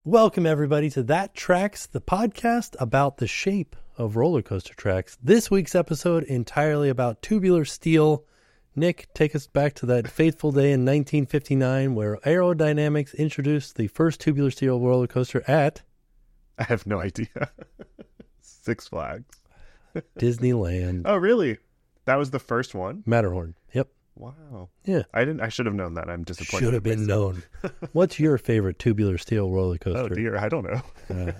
Welcome, everybody, to That Tracks, the podcast about the shape of roller coaster tracks. This week's episode entirely about tubular steel. Nick, take us back to that fateful day in 1959 where Aerodynamics introduced the first tubular steel roller coaster at... I have no idea. Six Flags. Disneyland. Oh, really? That was the first one? Matterhorn. Yep. Wow. Yeah. I should have known that. I'm disappointed. Should have been known. What's your favorite tubular steel roller coaster? Oh, dear. I don't know.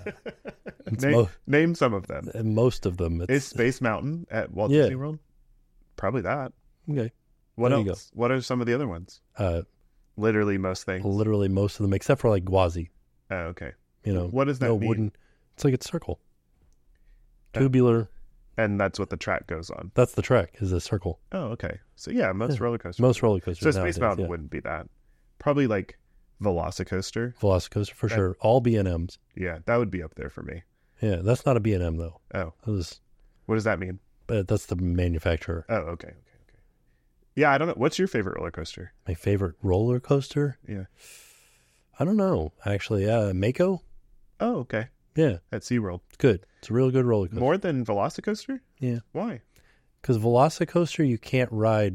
Name some of them. Most of them. Is Space Mountain at Walt Disney World? Probably that. Okay. What there else? What are some of the other ones? Literally most things. Literally most of them, except for like Gwazi. Oh, okay. You know, what does that mean? Wooden. It's like a circle. Tubular. And that's what the track goes on. That's the track, is a circle. Oh, okay. So yeah, most roller coasters. Most roller coasters. So Space nowadays, Mountain wouldn't be that. Probably like Velocicoaster. Velocicoaster for sure. All B&Ms. Yeah, that would be up there for me. Yeah, that's not a B&M though. Oh. What does that mean? That's the manufacturer. Oh, okay. Yeah, I don't know. What's your favorite roller coaster? My favorite roller coaster? Yeah. I don't know, actually. Mako? Oh, okay. Yeah. At SeaWorld. It's good. It's a real good roller coaster. More than Velocicoaster? Yeah. Why? Because Velocicoaster, you can't ride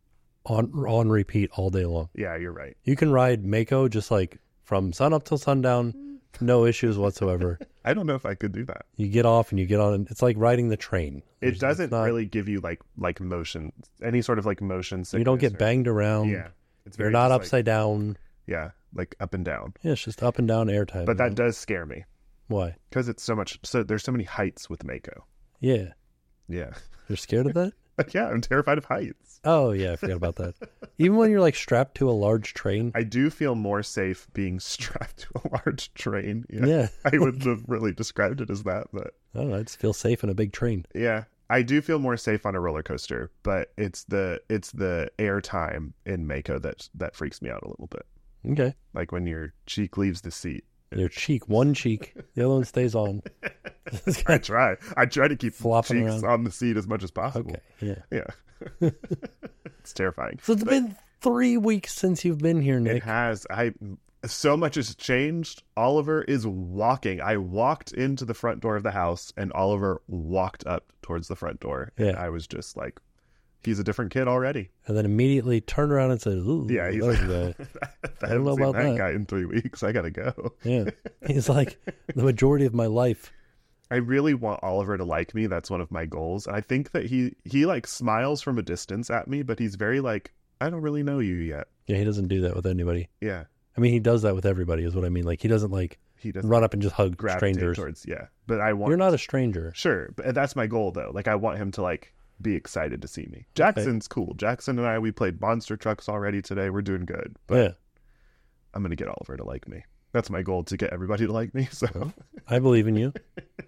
on repeat all day long. Yeah, you're right. You can ride Mako just like from sun up till sundown, no issues whatsoever. I don't know if I could do that. You get off and you get on. It's like riding the train. It doesn't really give you like motion, any sort of like motion sickness. You don't get banged around. Yeah. You're not upside down. Yeah, like up and down. Yeah, it's just up and down airtime. But that does scare me. Why? Because it's there's so many heights with Mako. Yeah. Yeah. You're scared of that? Yeah, I'm terrified of heights. Oh, yeah, I forgot about that. Even when you're like strapped to a large train. I do feel more safe being strapped to a large train. Yeah. I wouldn't have really described it as that, but... I don't know, I just feel safe in a big train. Yeah. I do feel more safe on a roller coaster, but it's the air time in Mako that freaks me out a little bit. Okay. Like when your cheek leaves the seat. Your cheek, one cheek, the other one stays on. I try to keep flopping cheeks around on the seat as much as possible. Okay, yeah. It's terrifying. So it's been 3 weeks since you've been here, Nick. It has. So much has changed. Oliver is walking. I walked into the front door of the house, and Oliver walked up towards the front door. Yeah. And I was just like, he's a different kid already. And then immediately turned around and said, ooh, yeah, he's like, I don't know about that guy in 3 weeks. I gotta go. Yeah. He's like, the majority of my life. I really want Oliver to like me. That's one of my goals. And I think that he like smiles from a distance at me, but he's very like, I don't really know you yet. Yeah, he doesn't do that with anybody. Yeah. I mean, he does that with everybody is what I mean. Like, he doesn't run up and just hug strangers. But I want... You're not a stranger. Sure. But that's my goal, though. Like, I want him to, like, be excited to see me. Jackson's cool. Jackson and we played Monster Trucks already today. We're doing good. But yeah. I'm going to get Oliver to like me. That's my goal, to get everybody to like me. So I believe in you.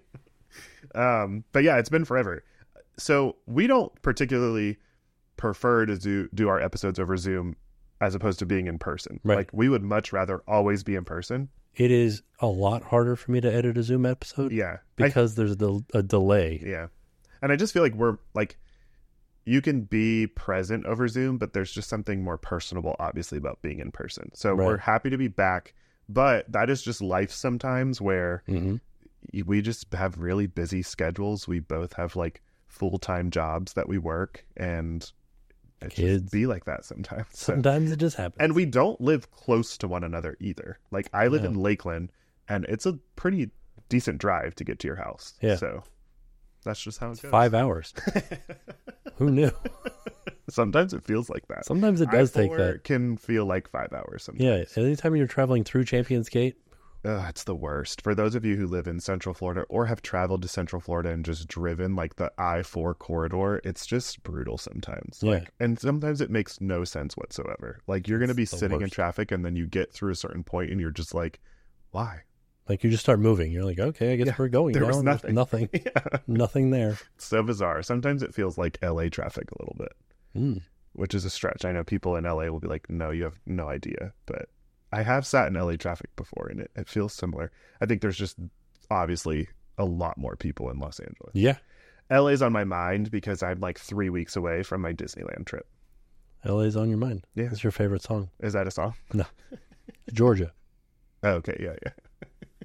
But yeah, it's been forever. So we don't particularly prefer to do our episodes over Zoom as opposed to being in person. Right. Like, we would much rather always be in person. It is a lot harder for me to edit a Zoom episode. Yeah. Because there's a delay. Yeah. And I just feel like we're like, you can be present over Zoom, but there's just something more personable, obviously, about being in person. So we're happy to be back, but that is just life sometimes where we just have really busy schedules. We both have like full-time jobs that we work, and it just be like that sometimes. Sometimes it just happens. And we don't live close to one another either. Like, I live in Lakeland, and it's a pretty decent drive to get to your house. Yeah. So that's just how it goes. 5 hours. Who knew? Sometimes it feels like that. Sometimes it does take that. It can feel like 5 hours sometimes. Yeah. Anytime you're traveling through Champions Gate. It's the worst. For those of you who live in Central Florida or have traveled to Central Florida and just driven like the I-4 corridor, it's just brutal sometimes. Yeah. Like, and sometimes it makes no sense whatsoever. Like, you're going to be sitting in traffic, and then you get through a certain point and you're just like, why? Like, you just start moving. You're like, okay, I guess we're going there now. Was nothing. Nothing. Nothing there. So bizarre. Sometimes it feels like LA traffic a little bit, which is a stretch. I know people in LA will be like, no, you have no idea. But I have sat in LA traffic before, and it feels similar. I think there's just obviously a lot more people in Los Angeles. Yeah. LA's on my mind because I'm like 3 weeks away from my Disneyland trip. LA's on your mind. Yeah. What's your favorite song? Is that a song? No. Georgia. Oh, okay. Yeah.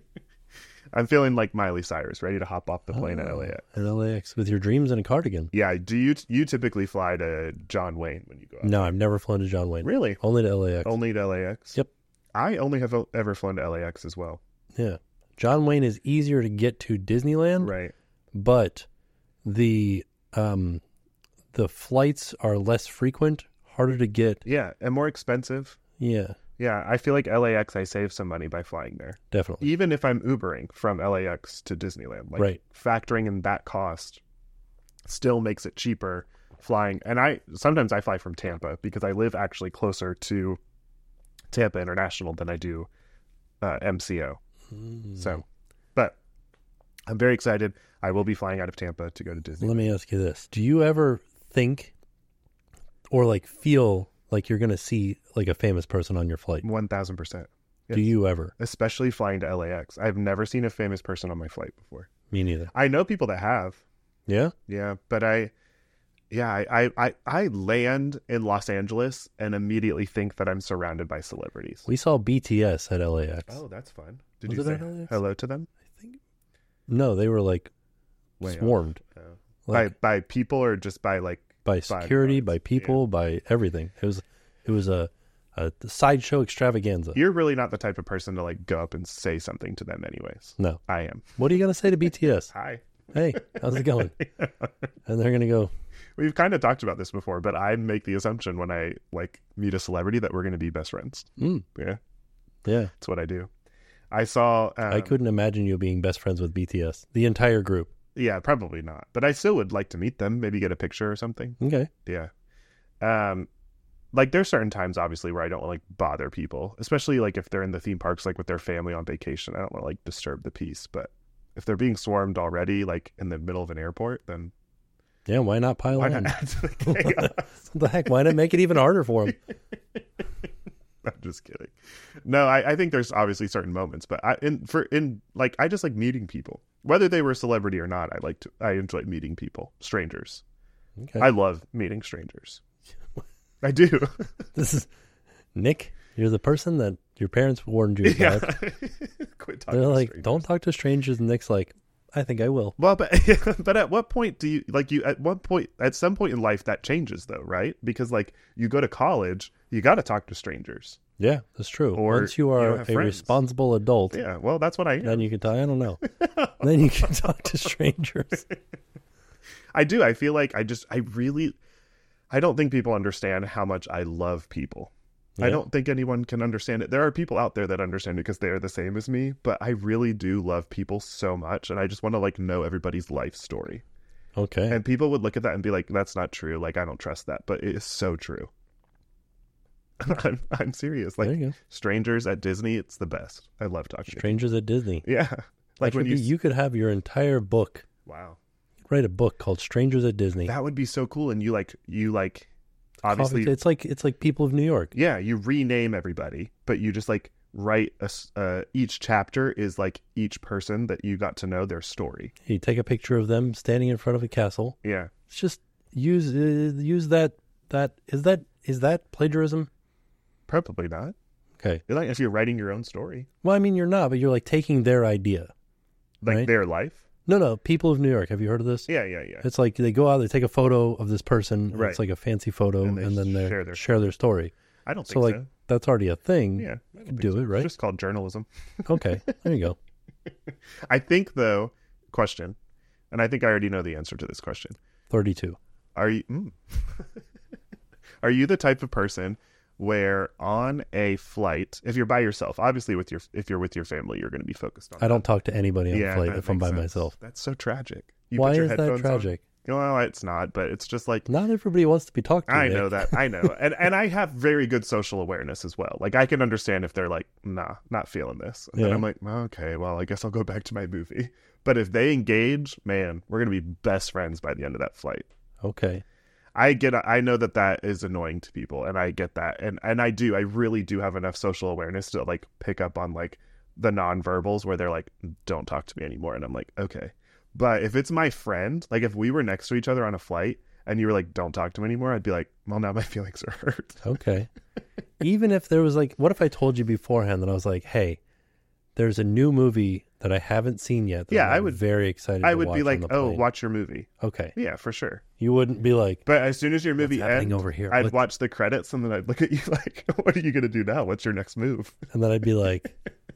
I'm feeling like Miley Cyrus, ready to hop off the plane at LAX. At LAX with your dreams and a cardigan. Yeah. Do you typically fly to John Wayne when you go out? No, I've never flown to John Wayne. Really? Only to LAX. Only to LAX? Yep. I only have ever flown to LAX as well. Yeah. John Wayne is easier to get to Disneyland. Right. But the flights are less frequent, harder to get. Yeah, and more expensive. Yeah. Yeah, I feel like LAX, I save some money by flying there. Definitely. Even if I'm Ubering from LAX to Disneyland. Like, right. Factoring in that cost still makes it cheaper flying. And sometimes I fly from Tampa because I live actually closer to Tampa International than I do MCO. So, but I'm very excited. I will be flying out of Tampa to go to Disney. Let me ask you this. Do you ever think or like feel like you're going to see like a famous person on your flight? 1,000%. Yes. Do you ever? Especially flying to LAX. I've never seen a famous person on my flight before. Me neither. I know people that have. Yeah? Yeah, but I land in Los Angeles and immediately think that I'm surrounded by celebrities. We saw BTS at LAX. Oh, that's fun. Did Was you it say at LAX? hello to them? I think. No, they were like Way swarmed. Oh. Like, by people or just by like by security, by people, by everything. It was a sideshow extravaganza. You're really not the type of person to like go up and say something to them anyways. No. I am. What are you going to say to BTS? Hi. Hey, how's it going? And they're going to go. We've kind of talked about this before, but I make the assumption when I like meet a celebrity that we're going to be best friends. Mm. Yeah. Yeah. That's what I do. I saw... I couldn't imagine you being best friends with BTS. The entire group. Yeah, probably not. But I still would like to meet them, maybe get a picture or something. Okay. Yeah. Like there's certain times obviously where I don't want to like bother people, especially like if they're in the theme parks like with their family on vacation. I don't want to like disturb the peace, but if they're being swarmed already like in the middle of an airport, then yeah, why not pile why on? not add to the chaos? What the heck? Why not make it even harder for them? I'm just kidding. No, I think there's obviously certain moments, but I just like meeting people, whether they were a celebrity or not. I enjoy meeting people, strangers. Okay. I love meeting strangers. I do. This is Nick. You're the person that your parents warned you about. Quit talking. They're to like, strangers. don't talk to strangers. And Nick's like, I think I will. Well, but at what point do you at some point in life that changes though, right? Because like you go to college, you got to talk to strangers. Yeah, that's true. Or once you are have a friends. Responsible adult, Yeah, well, that's what I am. then you can talk. I don't know. Then you can talk to strangers. I do. I feel like I don't think people understand how much I love people. Yeah. I don't think anyone can understand it. There are people out there that understand it because they are the same as me, but I really do love people so much, and I just want to like know everybody's life story. Okay. And people would look at that and be like, that's not true. Like, I don't trust that, but it is so true. I'm serious. Like, there you go. strangers at Disney, it's the best. I love talking Strangers at Disney. to people. Yeah. Like when you could have your entire book. Wow. Write a book called Strangers at Disney. That would be so cool. And you obviously, it's like People of New York. yeah, you rename everybody, but you just like write each chapter is like each person that you got to know their story. You take a picture of them standing in front of a castle. Yeah. It's just use that. Is that plagiarism? Probably not. Okay. Like if you're writing your own story, Well, I mean, you're not, but you're like taking their idea. like Right. their life. No. People of New York. Have you heard of this? Yeah. It's like they go out, they take a photo of this person. Right. It's like a fancy photo, And and, they then share they their share their story. I don't think So like so. that's already a thing. Yeah. You can do it, right? It's just called journalism. Okay. There you go. I think though, question, and I think I already know the answer to this question. 32. Are you are you the type of person where on a flight, if you're by yourself, obviously if you're with your family, you're going to be focused on I don't talk to anybody on the flight that if I'm makes by sense. myself. That's so tragic. You Why put your is that headphones on. tragic? Well, it's not, but it's just like Not everybody wants to be talked to. I Nick. know that. I know. And I have very good social awareness as well. Like I can understand if they're like, nah, not feeling this. And then Yeah. I'm like, okay, well, I guess I'll go back to my movie. But if they engage, man, we're going to be best friends by the end of that flight. Okay. I know that is annoying to people, and I get that. And I really do have enough social awareness to like pick up on like the nonverbals where they're like, don't talk to me anymore. And I'm like, okay. But if it's my friend, like if we were next to each other on a flight and you were like, don't talk to me anymore, I'd be like, well, now my feelings are hurt. Okay. Even if there was like, what if I told you beforehand that I was like, hey, there's a new movie that I haven't seen yet. That I would very excited. I would be like, oh, watch your movie. Okay. Yeah, for sure. You wouldn't be like, but as soon as your movie ends, over here? I'd watch the credits and then I'd look at you like, what are you going to do now? What's your next move? And then I'd be like,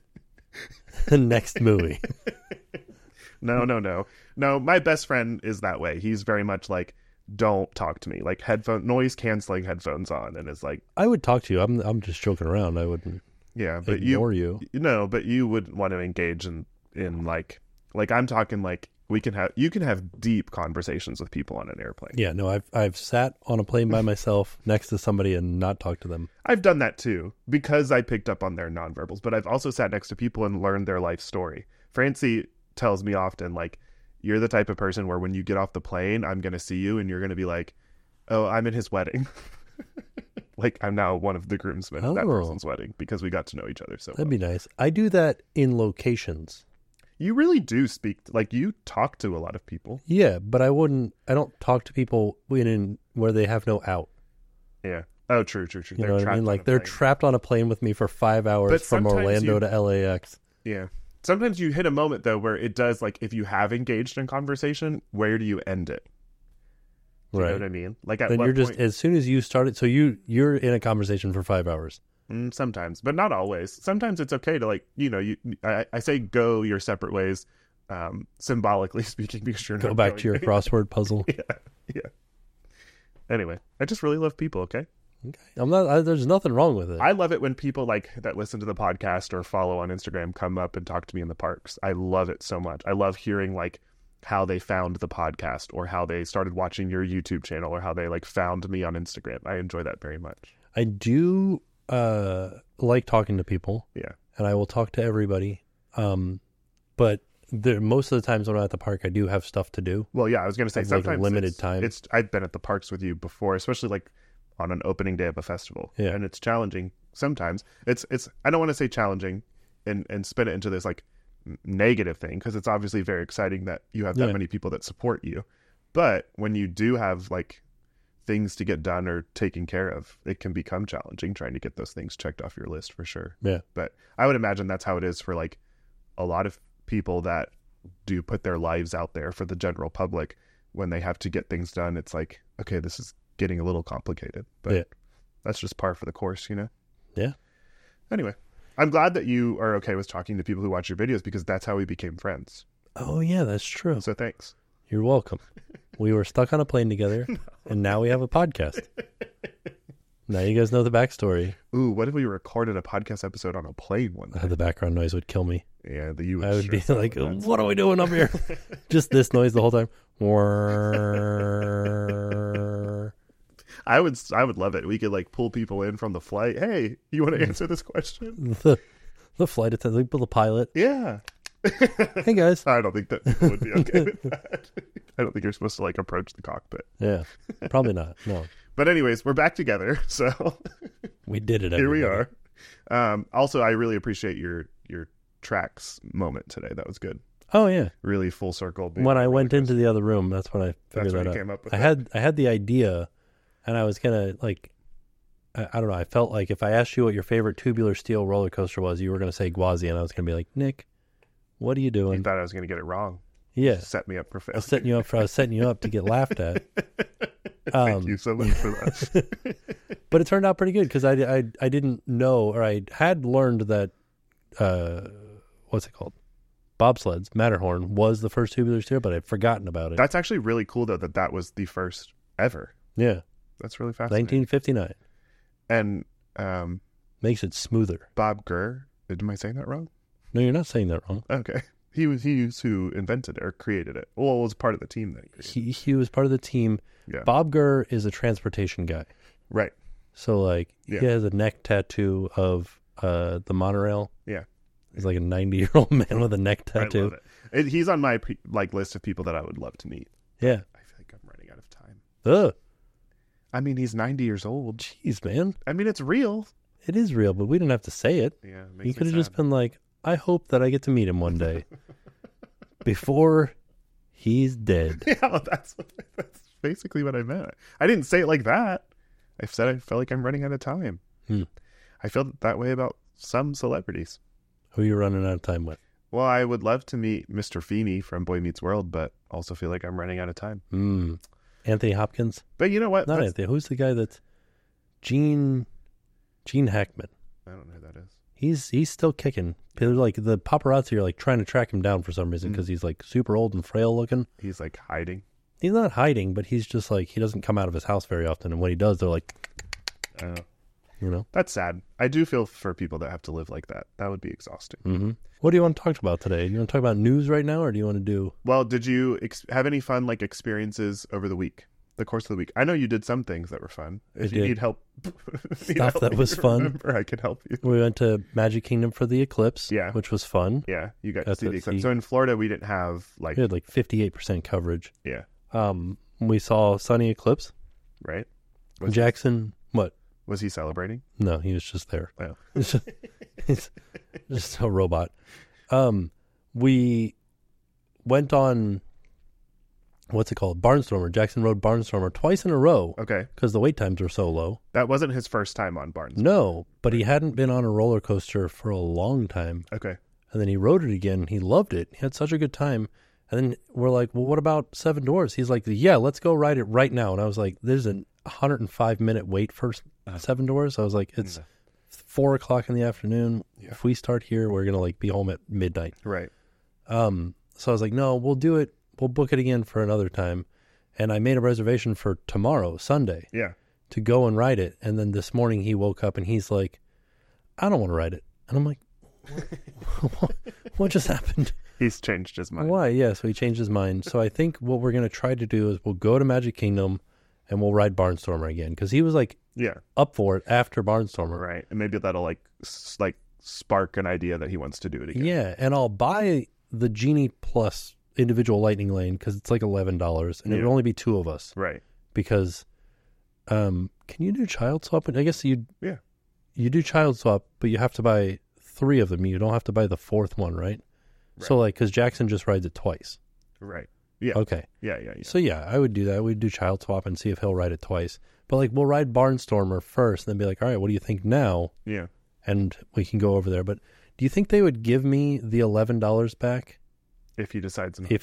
the next movie. No. My best friend is that way. He's very much like, don't talk to me. Like noise canceling headphones on, and is like, I would talk to you. I'm just joking around. I wouldn't. Yeah, but ignore you. No, but you wouldn't want to engage in like I'm talking like you can have deep conversations with people on an airplane. Yeah, no, I've sat on a plane by myself next to somebody and not talked to them. I've done that too because I picked up on their nonverbals, but I've also sat next to people and learned their life story. Francie tells me often, like, you're the type of person where when you get off the plane, I'm going to see you and you're going to be like, oh, I'm in his wedding. Like, I'm now one of the groomsmen at that person's wedding because we got to know each other so well. That'd be nice. I do that in locations. You really do speak, like, you talk to a lot of people. Yeah, but I don't talk to people in where they have no out. Yeah. Oh, true. You know what I mean? Like, they're trapped on a plane with me for 5 hours from Orlando to LAX. Yeah. Sometimes you hit a moment, though, where it does, like, if you have engaged in conversation, where do you end it? You know what I mean? Like, at then what you're point... just, as soon as you start it, so you're in a conversation for 5 hours. Sometimes, but not always. Sometimes it's okay to, like, you know, I say go your separate ways, symbolically speaking, because you're go back to your crossword puzzle. Yeah. Anyway, I just really love people. Okay. There's nothing wrong with it. I love it when people like that listen to the podcast or follow on Instagram come up and talk to me in the parks. I love it so much. I love hearing like how they found the podcast or how they started watching your YouTube channel or how they like found me on Instagram. I enjoy that very much. I do like talking to people. Yeah. And I will talk to everybody. But most of the times when I'm at the park, I do have stuff to do. Well, yeah, I was going to say sometimes like limited time. I've been at the parks with you before, especially like on an opening day of a festival. Yeah. And it's challenging sometimes. It's I don't want to say challenging and spin it into this like negative thing because it's obviously very exciting that you have that many people that support you. But when you do have like things to get done or taken care of, it can become challenging trying to get those things checked off your list for sure. Yeah. But I would imagine that's how it is for like a lot of people that do put their lives out there for the general public. When they have to get things done, it's like, okay, this is getting a little complicated, but that's just par for the course, you know? Yeah. Anyway, I'm glad that you are okay with talking to people who watch your videos because that's how we became friends. Oh, yeah, that's true. So thanks. You're welcome. We were stuck on a plane together, and now we have a podcast. Now you guys know the backstory. Ooh, what if we recorded a podcast episode on a plane one day? The background noise would kill me. Yeah, I would be like, what are we doing up here? Just this noise the whole time. I would love it. We could like pull people in from the flight. Hey, you want to answer this question? The flight attendant, the pilot. Yeah. Hey guys. I don't think that people would be okay with that. I don't think you're supposed to like approach the cockpit. Yeah, probably not. No. But anyways, we're back together. So we did it. Here we are. Also, I really appreciate your tracks moment today. That was good. Oh yeah, really full circle. When I went into the other room, that's when I figured that out. Came up with I had the idea, and I was gonna like, I don't know. I felt like if I asked you what your favorite tubular steel roller coaster was, you were gonna say Gwazi, and I was gonna be like, Nick, what are you doing? You thought I was gonna get it wrong. Yeah, set me up for failure. I was setting you up to get laughed at. Thank you so much for that. But it turned out pretty good because I didn't know, or I had learned that what's it called? Bobsleds, Matterhorn was the first tubular steel, but I'd forgotten about it. That's actually really cool though that was the first ever. Yeah. That's really fascinating. 1959. And makes it smoother. Bob Gurr. Am I saying that wrong? No, you're not saying that wrong. Okay. He was who invented it or created it. Well, was part of the team that he was part of the team. Yeah. Bob Gurr is a transportation guy. Right. So like he has a neck tattoo of the monorail. Yeah. He's like a 90-year-old man with a neck tattoo. I love it. He's on my list of people that I would love to meet. Yeah. I feel like I'm running out of time. Ugh. I mean, he's 90 years old. Jeez, man. I mean, it's real. It is real, but we didn't have to say it. Yeah. You could have just been like, I hope that I get to meet him one day before he's dead. Yeah, that's basically what I meant. I didn't say it like that. I said I felt like I'm running out of time. I feel that way about some celebrities. Who are you running out of time with? Well, I would love to meet Mr. Feeney from Boy Meets World, but also feel like I'm running out of time. Anthony Hopkins? But you know what? Not Anthony. Who's the guy that's Gene Hackman? I don't know who that is. He's still kicking. Like the paparazzi are like trying to track him down for some reason because he's like super old and frail looking. He's like hiding. He's not hiding, but he's just like, he doesn't come out of his house very often. And when he does, they're like, you know, that's sad. I do feel for people that have to live like that. That would be exhausting. Mm-hmm. What do you want to talk about today? Do you want to talk about news right now, or do you want to do? Well, did you have any fun like experiences over the week? The course of the week. I know you did some things that were fun. If you need help, stuff that was fun, I can help you. We went to Magic Kingdom for the eclipse, which was fun. Yeah, you got to see the eclipse. So in Florida, we didn't have like... We had like 58% coverage. Yeah. We saw sunny eclipse. Right. Jackson, what? Was he celebrating? No, he was just there. Oh. He's just a robot. We went on... What's it called? Barnstormer. Jackson rode Barnstormer twice in a row. Okay. Because the wait times were so low. That wasn't his first time on Barnstormer. No, but he hadn't been on a roller coaster for a long time. Okay. And then he rode it again. He loved it. He had such a good time. And then we're like, well, what about Seven Doors? He's like, yeah, let's go ride it right now. And I was like, there's a 105-minute wait for Seven Doors. I was like, it's 4 o'clock in the afternoon. Yeah. If we start here, we're going to like be home at midnight. Right. So I was like, no, we'll do it. We'll book it again for another time. And I made a reservation for tomorrow, Sunday. Yeah. To go and ride it. And then this morning he woke up and he's like, I don't want to ride it. And I'm like, what just happened? He's changed his mind. Why? Yeah, so he changed his mind. So I think what we're going to try to do is we'll go to Magic Kingdom and we'll ride Barnstormer again. Because he was like up for it after Barnstormer. Right. And maybe that'll like spark an idea that he wants to do it again. Yeah. And I'll buy the Genie Plus individual Lightning Lane because it's like $11 and it would only be 2 of us. Right. Because can you do child swap? I guess you do child swap, but you have to buy 3 of them. You don't have to buy the 4th one, right? So like, because Jackson just rides it twice. Right. Yeah. Okay. Yeah. So yeah, I would do that. We'd do child swap and see if he'll ride it twice. But like, we'll ride Barnstormer first and then be like, all right, what do you think now? Yeah. And we can go over there. But do you think they would give me the $11 back? If he decides not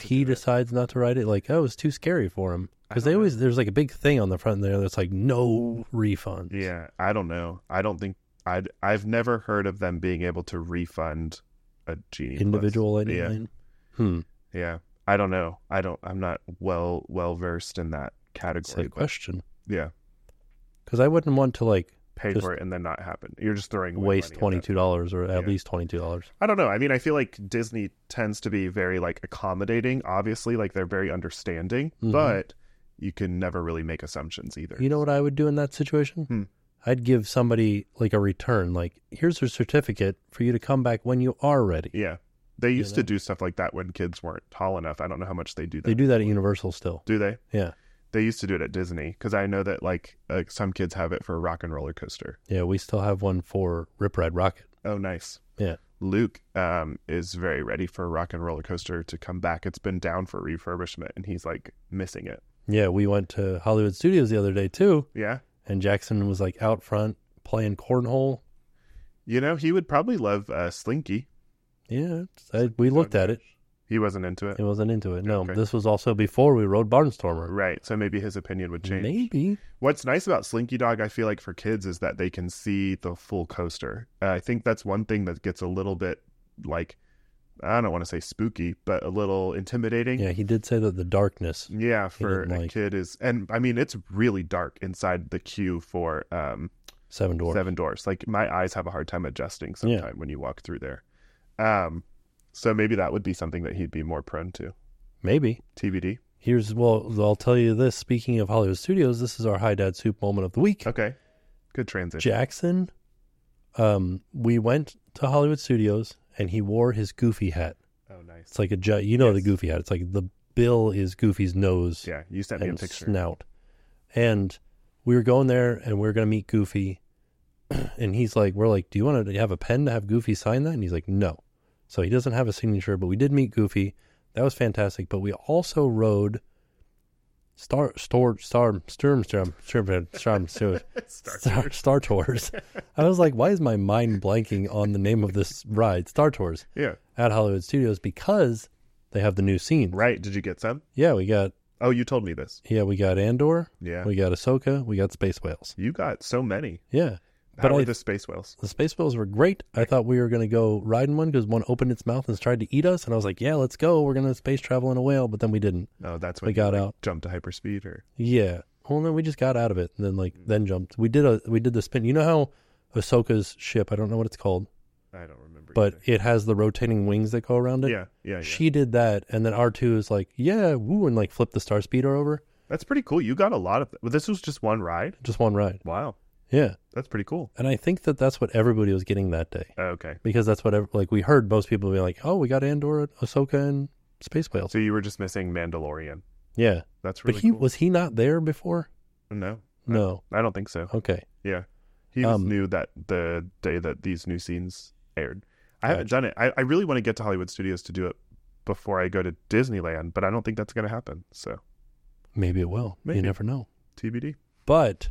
to ride it, like, oh, it's too scary for him. Because there's like a big thing on the front there that's like no refunds. Yeah, I don't know. I don't think I've never heard of them being able to refund a Genie individual Lightning Lane. Yeah, I don't know. I'm not well versed in that category. That's a question. Yeah, because I wouldn't want to like pay for it and then not happen. You're just throwing away waste $22 or at least $22. I don't know. I mean, I feel like Disney tends to be very like accommodating. Obviously, like they're very understanding, but you can never really make assumptions either. You know what I would do in that situation? I'd give somebody like a return. Like, here's a certificate for you to come back when you are ready. Yeah, they used to do stuff like that when kids weren't tall enough. I don't know how much they do that. They do that at Universal still. Do they? Yeah. They used to do it at Disney because I know that like some kids have it for Rock and Roller Coaster. Yeah, we still have one for Rip Ride Rocket. Oh, nice. Yeah. Luke is very ready for Rock and Roller Coaster to come back. It's been down for refurbishment and he's like missing it. Yeah, we went to Hollywood Studios the other day too. Yeah. And Jackson was like out front playing cornhole. You know, he would probably love Slinky. Yeah, we looked at it. He wasn't into it? He wasn't into it, no. Okay. This was also before we rode Barnstormer. Right, so maybe his opinion would change. Maybe. What's nice about Slinky Dog, I feel like, for kids is that they can see the full coaster. I think that's one thing that gets a little bit, like, I don't want to say spooky, but a little intimidating. Yeah, he did say that the darkness. Yeah, for a kid is... And, I mean, it's really dark inside the queue for... Seven Doors. Like, my eyes have a hard time adjusting sometime when you walk through there. So maybe that would be something that he'd be more prone to. Maybe. TBD. I'll tell you this. Speaking of Hollywood Studios, this is our Hi Dad Soup moment of the week. Okay. Good transition. Jackson, we went to Hollywood Studios, and he wore his Goofy hat. Oh, nice. It's like the Goofy hat. It's like the bill is Goofy's nose. Yeah, you sent me a picture. Snout. And we were going there, and we were going to meet Goofy. And we're like, do you want to have a pen to have Goofy sign that? And he's like, no. So he doesn't have a signature, but we did meet Goofy. That was fantastic. But we also rode Star Tours. I was like, why is my mind blanking on the name of this ride? Star Tours. Yeah. At Hollywood Studios, because they have the new scenes. Right. Did you get some? Yeah, we got. Oh, you told me this. Yeah, we got Andor. Yeah. We got Ahsoka. We got Space Whales. You got so many. Yeah. How were the Space Whales? The Space Whales were great. I thought we were going to go riding one because one opened its mouth and tried to eat us. And I was like, yeah, let's go. We're going to space travel in a whale. But then we didn't. Oh, that's when we got out. Jumped to hyperspeed or? Yeah. Well, no, we just got out of it and then jumped. We did the spin. You know how Ahsoka's ship, I don't know what it's called. I don't remember. But it has the rotating wings that go around it. Yeah. She did that. And then R2 is like, yeah, woo, and like flipped the Star Speeder over. That's pretty cool. You got a lot of them. Well, this was just one ride? Just one ride. Wow. Yeah. That's pretty cool. And I think that's what everybody was getting that day. Oh, okay. Because that's what, we heard most people be like, oh, we got Andor, Ahsoka, and Space Whales. So you were just missing Mandalorian. Yeah. That's really cool. But was he not there before? No. No. I don't think so. Okay. Yeah. He was new that the day that these new scenes aired. I haven't done it. I really want to get to Hollywood Studios to do it before I go to Disneyland, but I don't think that's going to happen. So maybe it will. Maybe. You never know. TBD. But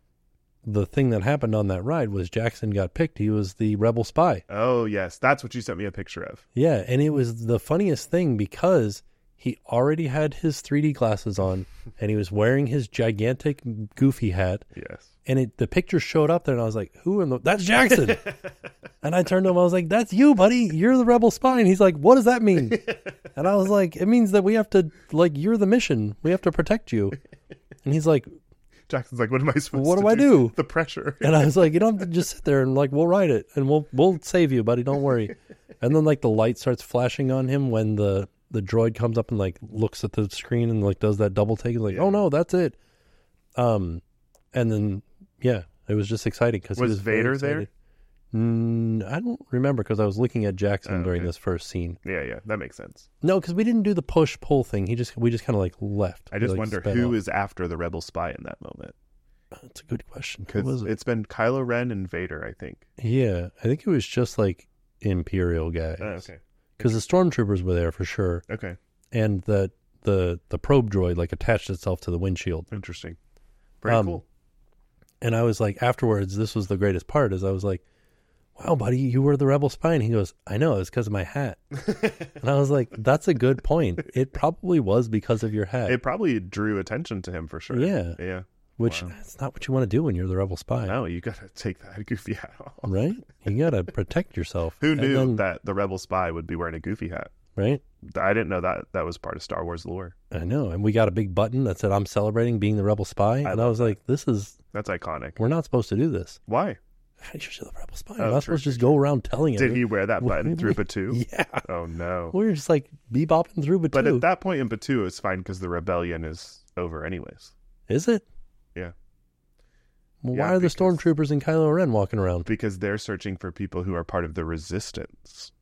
the thing that happened on that ride was Jackson got picked. He was the rebel spy. Oh, yes. That's what you sent me a picture of. Yeah, and it was the funniest thing because he already had his 3D glasses on and he was wearing his gigantic goofy hat. Yes. And the picture showed up there and I was like, who in the... That's Jackson! And I turned to him, I was like, that's you, buddy. You're the rebel spy. And he's like, what does that mean? And I was like, it means that we have to, you're the mission. We have to protect you. And he's like... Jackson's like, what am I supposed to do? What do I do? The pressure. And I was like, you don't have to just sit there and we'll ride it and we'll save you, buddy. Don't worry. And then the light starts flashing on him when the droid comes up and looks at the screen and does that double take. He's like, oh no, that's it. And then, yeah, it was just exciting because was Vader there? I don't remember because I was looking at Jackson during this first scene. Yeah, that makes sense. No, because we didn't do the push-pull thing. We just kind of left. I just wonder who is after the rebel spy in that moment. That's a good question. Because it's been Kylo Ren and Vader, I think. Yeah, I think it was just Imperial guys. Oh, okay. Because the stormtroopers were there for sure. Okay. And the probe droid attached itself to the windshield. Interesting. Very cool. And I was like, afterwards, this was the greatest part, is I was like, wow, buddy, you were the rebel spy. And he goes, I know, it's because of my hat. And I was like, that's a good point. It probably was because of your hat. It probably drew attention to him for sure. Yeah. Which that's not what you want to do when you're the rebel spy. No, you got to take that goofy hat off. Right? You got to protect yourself. Who knew that the rebel spy would be wearing a goofy hat? Right? I didn't know that was part of Star Wars lore. I know. And we got a big button that said, I'm celebrating being the rebel spy. And I was like, that's iconic. We're not supposed to do this. Why? You're the rebel spy. I'm not supposed to just go around telling it. Did he wear that button through Batuu? Yeah. Oh, no. We were just bebopping through Batuu. But at that point in Batuu, it's fine because the rebellion is over anyways. Is it? Yeah. Well, why are the stormtroopers and Kylo Ren walking around? Because they're searching for people who are part of the resistance.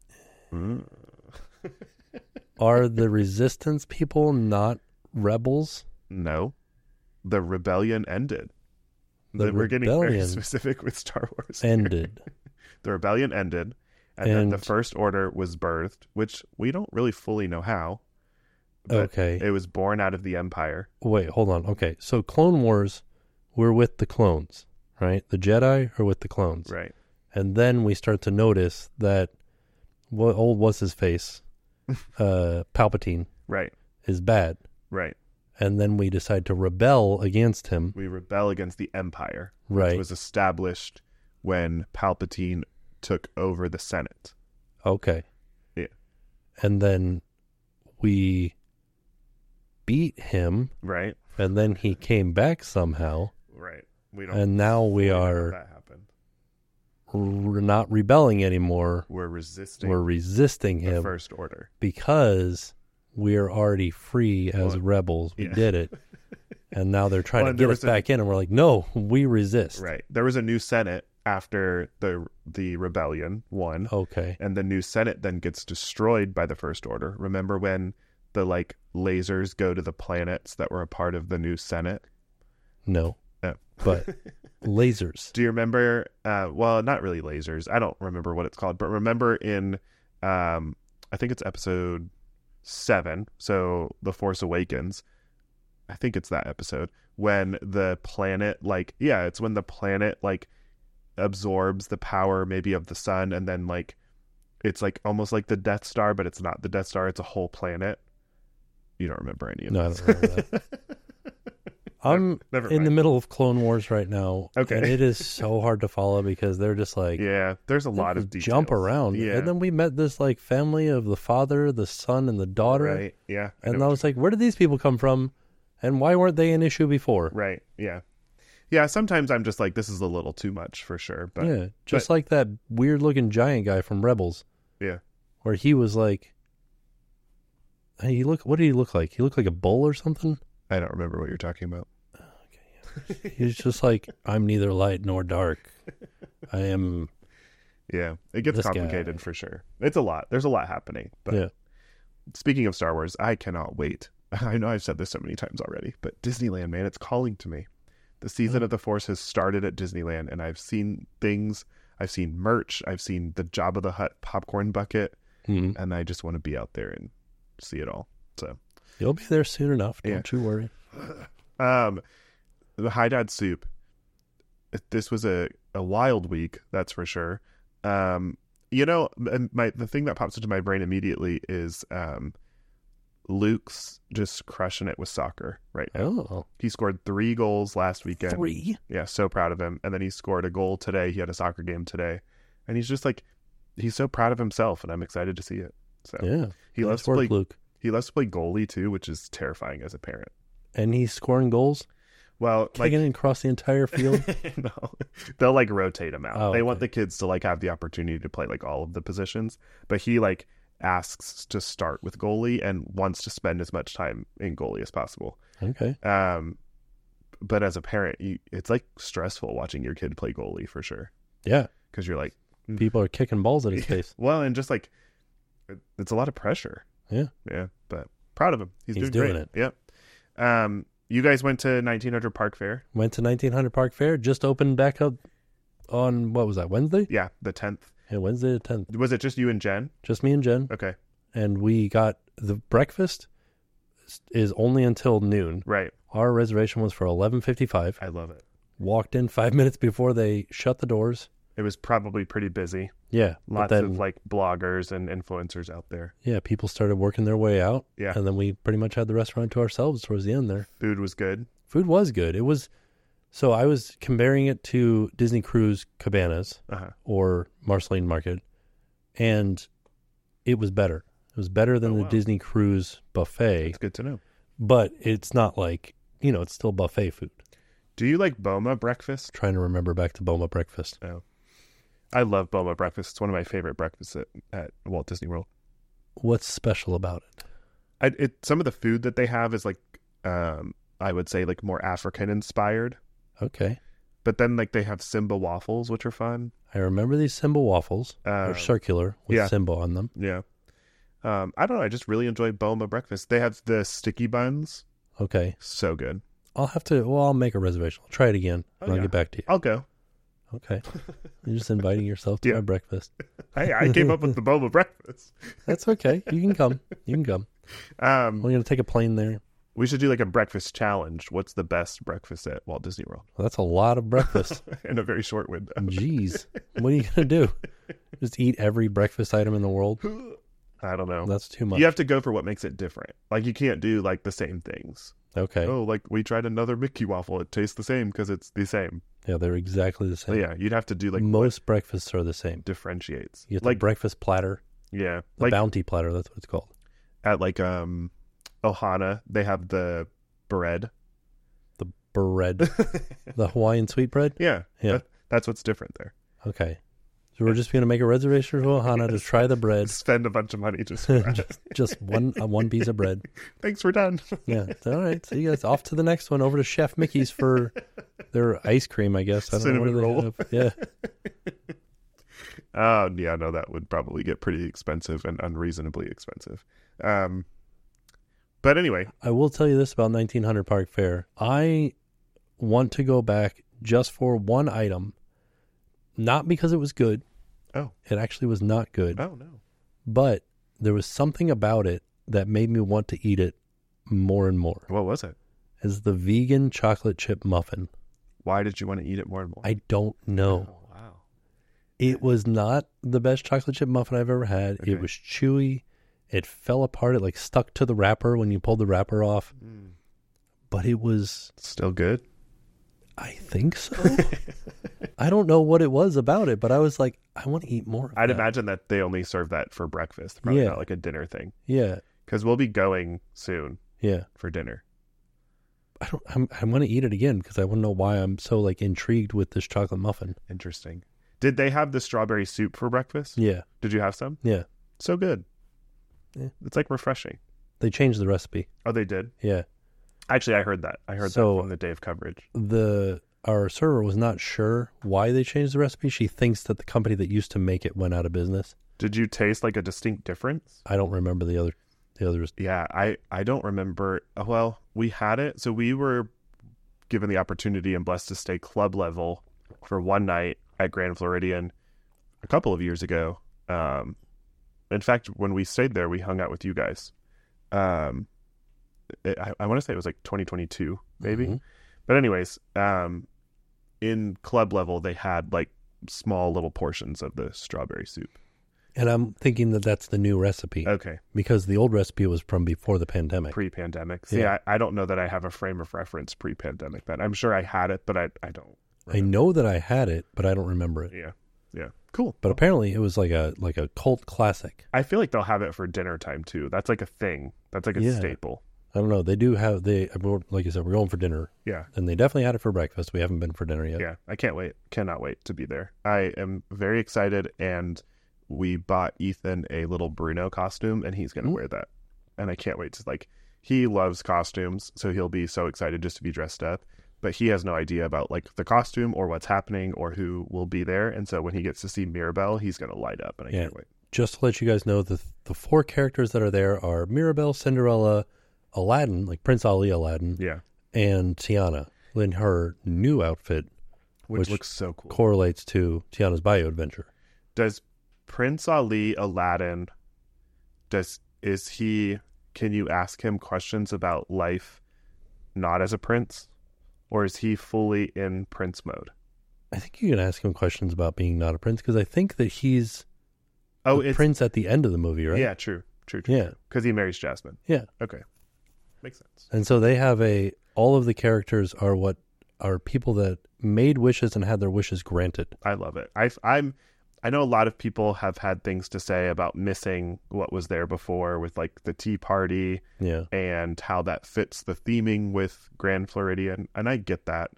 Are the resistance people not rebels? No. The rebellion ended. We're getting very specific with Star Wars. Ended. The rebellion ended, and then the First Order was birthed, which we don't really fully know how. Okay. It was born out of the Empire. Wait, hold on. Okay, so Clone Wars, we're with the clones, right? The Jedi are with the clones. Right. And then we start to notice that what's-his-face, Palpatine, right, is bad. Right. And then we decide to rebel against him. We rebel against the Empire, right, which was established when Palpatine took over the Senate. Okay. Yeah. And then we beat him. Right. And then he came back somehow. Right. And now we are... That happened. We're not rebelling anymore. We're resisting him. The First Order. Because we're already free as rebels. We did it. And now they're trying to get us back in, and we're like, no, we resist. Right. There was a new Senate after the rebellion won. Okay. And the new Senate then gets destroyed by the First Order. Remember when the lasers go to the planets that were a part of the new Senate? No. But lasers. Do you remember? Well, not really lasers. I don't remember what it's called, but remember in I think it's episode 7, so The Force Awakens, I think it's that episode when the planet it's when the planet like absorbs the power maybe of the sun, and then like it's like almost like the Death Star, but it's not the Death Star, it's a whole planet. You don't remember any of No, this. I don't remember that. I'm in the middle of Clone Wars right now. Okay. And it is so hard to follow because they're just like, yeah, there's a lot of details. Jump around. Yeah. And then we met this like family of the father, the son, and the daughter. Right. Yeah. And I was like, where did these people come from? And why weren't they an issue before? Right. Yeah. Yeah. Sometimes I'm just like, this is a little too much for sure. But yeah. Just like that weird looking giant guy from Rebels. Yeah. Where he was like, hey, what did he look like? He looked like a bull or something? I don't remember what you're talking about. Okay. He's just like, I'm neither light nor dark. I am. Yeah. It gets complicated for sure. It's a lot. There's a lot happening. But yeah. Speaking of Star Wars, I cannot wait. I know I've said this so many times already, but Disneyland, man, it's calling to me. The season of the Force has started at Disneyland, and I've seen things. I've seen merch. I've seen the Jabba the Hutt popcorn bucket, and I just want to be out there and see it all. So you'll be there soon enough. Don't you worry. The Hi Dad soup. This was a wild week, that's for sure. The thing that pops into my brain immediately is Luke's just crushing it with soccer right now. Oh. He scored 3 goals last weekend. 3? Yeah, so proud of him. And then he scored a goal today. He had a soccer game today. And he's just like, he's so proud of himself, and I'm excited to see it. So yeah. He loves to play Luke. He loves to play goalie too, which is terrifying as a parent. And he's scoring goals? Well, kicking it across the entire field? No, they'll like rotate him out. Oh, they want the kids to like have the opportunity to play like all of the positions, but he like asks to start with goalie and wants to spend as much time in goalie as possible. Okay. But as a parent, it's like stressful watching your kid play goalie for sure. Yeah, because you're like, people are kicking balls at his face. Well, and just like it's a lot of pressure. Yeah, but proud of him. He's doing great. It. Yep. You guys went to 1900 Park Fair? Went to 1900 Park Fair. Just opened back up on, what was that, Wednesday? Yeah, the 10th. Yeah, Wednesday the 10th. Was it just you and Jen? Just me and Jen. Okay. And we got the breakfast is only until noon. Right. Our reservation was for 11:55. I love it. Walked in 5 minutes before they shut the doors. It was probably pretty busy. Yeah. Lots of like bloggers and influencers out there. Yeah, people started working their way out. Yeah. And then we pretty much had the restaurant to ourselves towards the end there. Food was good. Food was good. It was, so I was comparing it to Disney Cruise Cabanas or Marceline Market, and it was better. It was better than the Disney Cruise buffet. It's good to know. But it's not like, it's still buffet food. Do you like Boma breakfast? Trying to remember back to Boma breakfast. Oh. I love Boma breakfast. It's one of my favorite breakfasts at Walt Disney World. What's special about it? Some of the food that they have is like, I would say like more African inspired. Okay. But then like they have Simba waffles, which are fun. I remember these Simba waffles. They're circular with Simba on them. Yeah. I don't know. I just really enjoy Boma breakfast. They have the sticky buns. Okay. So good. I'll make a reservation. I'll try it again. And I'll get back to you. I'll go. Okay. You're just inviting yourself to my breakfast. Hey, I came up with the Boma breakfast. That's okay. You can come. We're going to take a plane there. We should do like a breakfast challenge. What's the best breakfast at Walt Disney World? Well, that's a lot of breakfast. In a very short window. Jeez. What are you going to do? Just eat every breakfast item in the world? I don't know. That's too much. You have to go for what makes it different. Like you can't do like the same things. Okay. Oh, like we tried another Mickey waffle. It tastes the same because it's the same. Yeah, they're exactly the same. Yeah, you'd have to do like most breakfasts are the same. Differentiates. You get like the breakfast platter. Yeah, the bounty platter. That's what it's called. At like Ohana, they have the bread. The bread, the Hawaiian sweetbread. Yeah. That's what's different there. Okay. So we're just going to make a reservation for Ohana to try the bread. Spend a bunch of money just for that. just one piece of bread. Thanks, we're done. Yeah. All right. So you guys off to the next one. Over to Chef Mickey's for their ice cream, I guess. I don't Cinnamon know roll. Yeah. Yeah, no, that would probably get pretty expensive and unreasonably expensive. But anyway. I will tell you this about 1900 Park Fair. I want to go back just for one item. Not because it was good. Oh. It actually was not good. Oh, no. But there was something about it that made me want to eat it more and more. What was it? is the vegan chocolate chip muffin. Why did you want to eat it more and more? I don't know. Oh, wow. It was not the best chocolate chip muffin I've ever had. Okay. It was chewy. It fell apart. It like stuck to the wrapper when you pulled the wrapper off. But it was... Still good? I think so. I don't know what it was about it, but I was like, I want to eat more of I'd that. imagine that they only serve that for breakfast. Probably not like a dinner thing. Yeah. Because we'll be going soon for dinner. I want to eat it again because I want to know why I'm so like intrigued with this chocolate muffin. Interesting. Did they have the strawberry soup for breakfast? Yeah. Did you have some? Yeah. So good. Yeah. It's like refreshing. They changed the recipe. Oh, they did? Yeah. Actually, I heard that. I heard that from the day of coverage. Our server was not sure why they changed the recipe. She thinks that the company that used to make it went out of business. Did you taste like a distinct difference? I don't remember the others. Yeah, I don't remember. Well, we had it. So we were given the opportunity and blessed to stay club level for one night at Grand Floridian a couple of years ago. In fact, when we stayed there, we hung out with you guys. I want to say it was like 2022, maybe. Mm-hmm. But anyways, in club level, they had like small little portions of the strawberry soup. And I'm thinking that that's the new recipe. Okay. Because the old recipe was from before the pandemic. Pre-pandemic. See, I don't know that I have a frame of reference pre-pandemic. Then I'm sure I had it, but I don't remember. I know that I had it, but I don't remember it. Yeah. Cool. But apparently it was like a cult classic. I feel like they'll have it for dinner time too. That's like a thing. That's like a staple. I don't know. They do have, like you said, we're going for dinner. Yeah. And they definitely had it for breakfast. We haven't been for dinner yet. Yeah. I can't wait. Cannot wait to be there. I am very excited, and we bought Ethan a little Bruno costume, and he's going to wear that. And I can't wait to, like, he loves costumes, so he'll be so excited just to be dressed up. But he has no idea about, like, the costume or what's happening or who will be there. And so when he gets to see Mirabelle, he's going to light up, and I can't wait. Just to let you guys know, the four characters that are there are Mirabelle, Cinderella, Aladdin, like Prince Ali Aladdin, and Tiana in her new outfit, which looks so cool. Correlates to Tiana's Bayou Adventure. Does Prince Ali Aladdin, can you ask him questions about life not as a prince, or is he fully in prince mode? I think you can ask him questions about being not a prince, because I think that he's the prince at the end of the movie, right? Yeah, true. Yeah, because he marries Jasmine. Yeah. Okay. Makes sense. And so they have all of the characters are people that made wishes and had their wishes granted. I love it. I know a lot of people have had things to say about missing what was there before with like the Tea Party, and how that fits the theming with Grand Floridian, and I get that.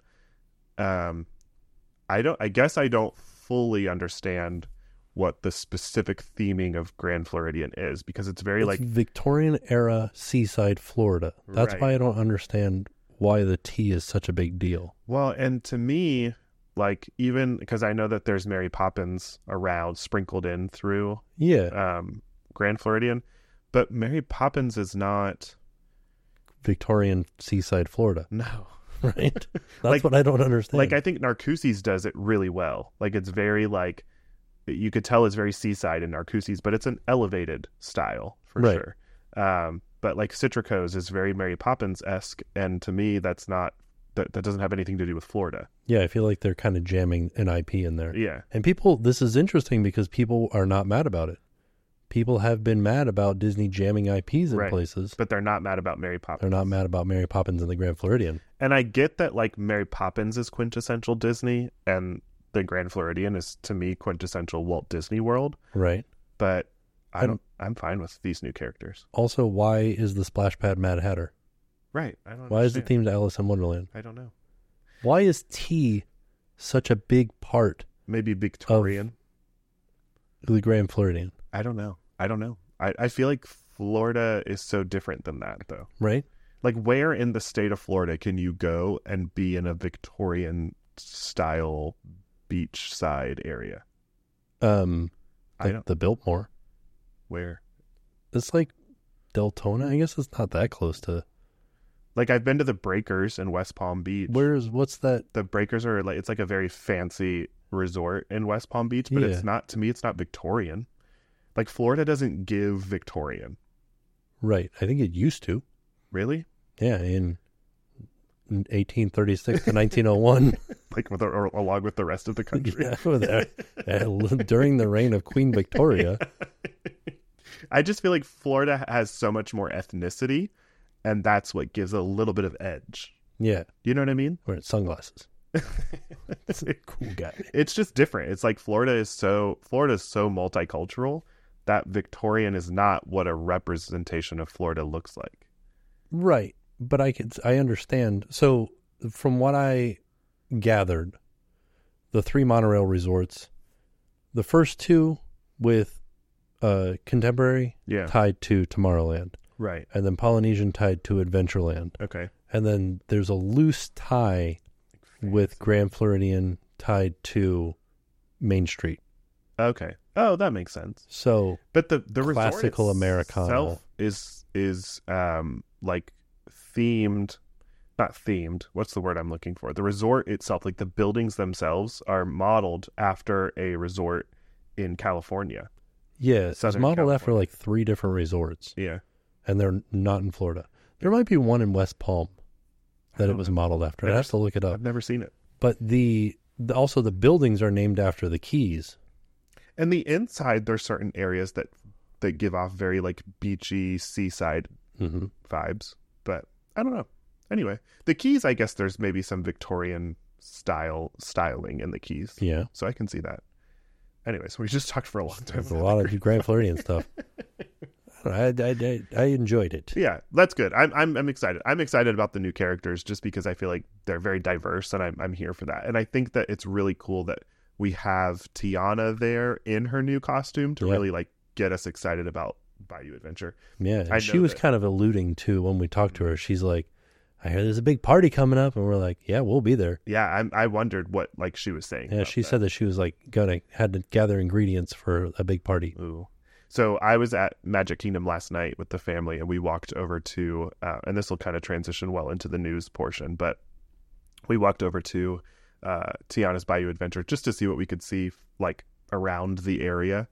I guess I don't fully understand what the specific theming of Grand Floridian is, because it's very like Victorian era seaside Florida. That's why I don't understand why the tea is such a big deal. Well, and to me, like, even because I know that there's Mary Poppins around sprinkled in through Grand Floridian, but Mary Poppins is not Victorian seaside Florida. No. Right? That's what I don't understand. Like, I think Narcoossee's does it really well. Like, it's very like, you could tell it's very seaside in Narcoossee's, but it's an elevated style for sure. But like Citrico's is very Mary Poppins-esque, and to me that's not that doesn't have anything to do with Florida. Yeah, I feel like they're kind of jamming an IP in there. Yeah. And this is interesting because people are not mad about it. People have been mad about Disney jamming IPs in places. But they're not mad about Mary Poppins. They're not mad about Mary Poppins and the Grand Floridian. And I get that, like, Mary Poppins is quintessential Disney, and the Grand Floridian is, to me, quintessential Walt Disney World. Right. But I'm fine with these new characters. Also, why is the Splash Pad Mad Hatter? Right. Why is it themed to Alice in Wonderland? I don't know. Why is tea such a big part? Maybe Victorian. Of the Grand Floridian. I don't know. I feel like Florida is so different than that, though. Right. Like, where in the state of Florida can you go and be in a Victorian style beachside area? The Biltmore. Where? It's like Deltona. I guess it's not that close to. Like, I've been to the Breakers in West Palm Beach. What's that? The Breakers are like, it's like a very fancy resort in West Palm Beach, but it's not, to me, it's not Victorian. Like, Florida doesn't give Victorian. Right. I think it used to. Really? Yeah. In 1836 to 1901. Like along with the rest of the country. During the reign of Queen Victoria. I just feel like Florida has so much more ethnicity, and that's what gives a little bit of edge. Yeah. You know what I mean? Wearing sunglasses. That's a cool guy. It's just different. It's like Florida is so multicultural that Victorian is not what a representation of Florida looks like. Right. But I understand. So from what I gathered, the 3 monorail resorts, the first 2 with Contemporary tied to Tomorrowland. Right. And then Polynesian tied to Adventureland. Okay. And then there's a loose tie with Grand Floridian tied to Main Street. Okay. Oh, that makes sense. So, but the classical resort Americana is like themed, not themed. What's the word I'm looking for? The resort itself, like the buildings themselves, are modeled after a resort in California. Yeah, it's modeled after like 3 different resorts. Yeah. And they're not in Florida. There might be one in West Palm that it was modeled after. I'd have to look it up. I've never seen it. But also the buildings are named after the keys. And the inside, there's certain areas that give off very like beachy seaside vibes. But I don't know. Anyway, the keys, I guess there's maybe some Victorian styling in the keys. Yeah. So I can see that. Anyway, so we just talked for a long time. There's a lot of Grand Floridian stuff. I enjoyed it. Yeah, that's good. I'm excited. I'm excited about the new characters just because I feel like they're very diverse, and I'm here for that. And I think that it's really cool that we have Tiana there in her new costume to really like get us excited about Bayou Adventure. Yeah, and she was kind of alluding to when we talked to her. She's like, I hear there's a big party coming up, and we're like, yeah, we'll be there. Yeah, I wondered what like she was saying. Yeah, she said that she was like had to gather ingredients for a big party. Ooh. So I was at Magic Kingdom last night with the family, and we walked over to, and this will kind of transition well into the news portion, but we walked over to Tiana's Bayou Adventure just to see what we could see like around the area.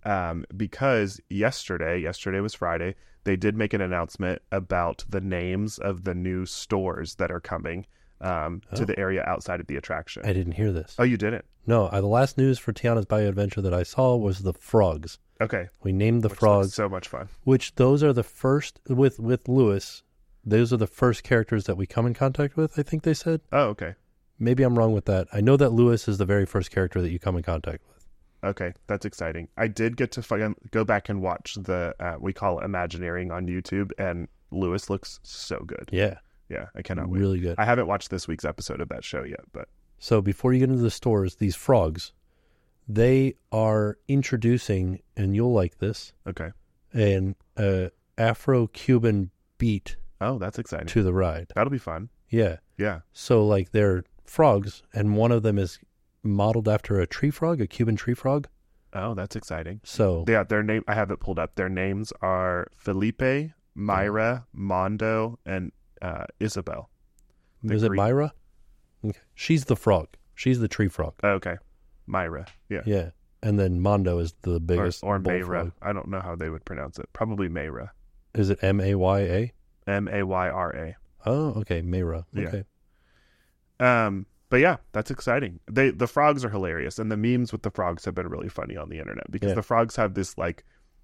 Because yesterday was Friday, they did make an announcement about the names of the new stores that are coming to the area outside of the attraction. I didn't hear this. Oh, you didn't? No, the last news for Tiana's Bayou Adventure that I saw was the frogs. Okay. We named the frogs. So much fun. Which those are the first, with Lewis, those are the first characters that we come in contact with, I think they said. Oh, okay. Maybe I'm wrong with that. I know that Lewis is the very first character that you come in contact with. Okay, that's exciting. I did get to go back and watch the, we call it Imagineering on YouTube, and Lewis looks so good. Yeah. Yeah, I cannot wait. Really good. I haven't watched this week's episode of that show yet, but... So before you get into the stores, these frogs... They are introducing, and you'll like this, okay, an Afro-Cuban beat. Oh, that's exciting. To the ride. That'll be fun. Yeah. Yeah. So, like, they're frogs, and one of them is modeled after a tree frog, a Cuban tree frog. Oh, that's exciting. So, yeah, their name, I have it pulled up. Their names are Felipe, Myra, Mondo, and Isabel. Is it Myra? Okay. She's the frog. She's the tree frog. Okay. Myra, yeah. Yeah. And then Mondo is the biggest. Or Mayra. I don't know how they would pronounce it. Probably Mayra. Is it Maya? Mayra. Oh, okay. Mayra. Okay. Yeah. But yeah, that's exciting. The frogs are hilarious, and the memes with the frogs have been really funny on the internet because the frogs have this like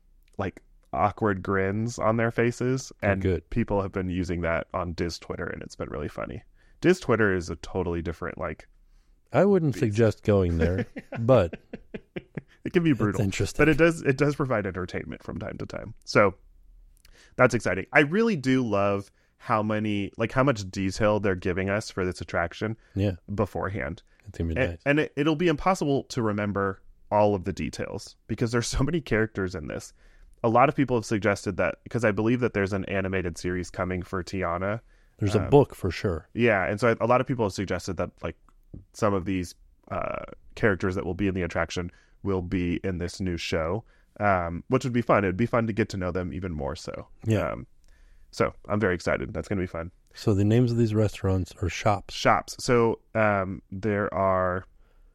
awkward grins on their faces, and people have been using that on Diz Twitter, and it's been really funny. Diz Twitter is a totally different I wouldn't suggest going there, but it can be brutal. It's interesting. But it does provide entertainment from time to time. So that's exciting. I really do love how much detail they're giving us for this attraction beforehand. It's gonna be nice. And it'll be impossible to remember all of the details because there's so many characters in this. A lot of people have suggested that because I believe that there's an animated series coming for Tiana. There's a book for sure. Yeah, and so a lot of people have suggested that some of these characters that will be in the attraction will be in this new show, which would be fun. It would be fun to get to know them even more so. Yeah. So I'm very excited. That's going to be fun. So the names of these restaurants are shops. Shops. So there are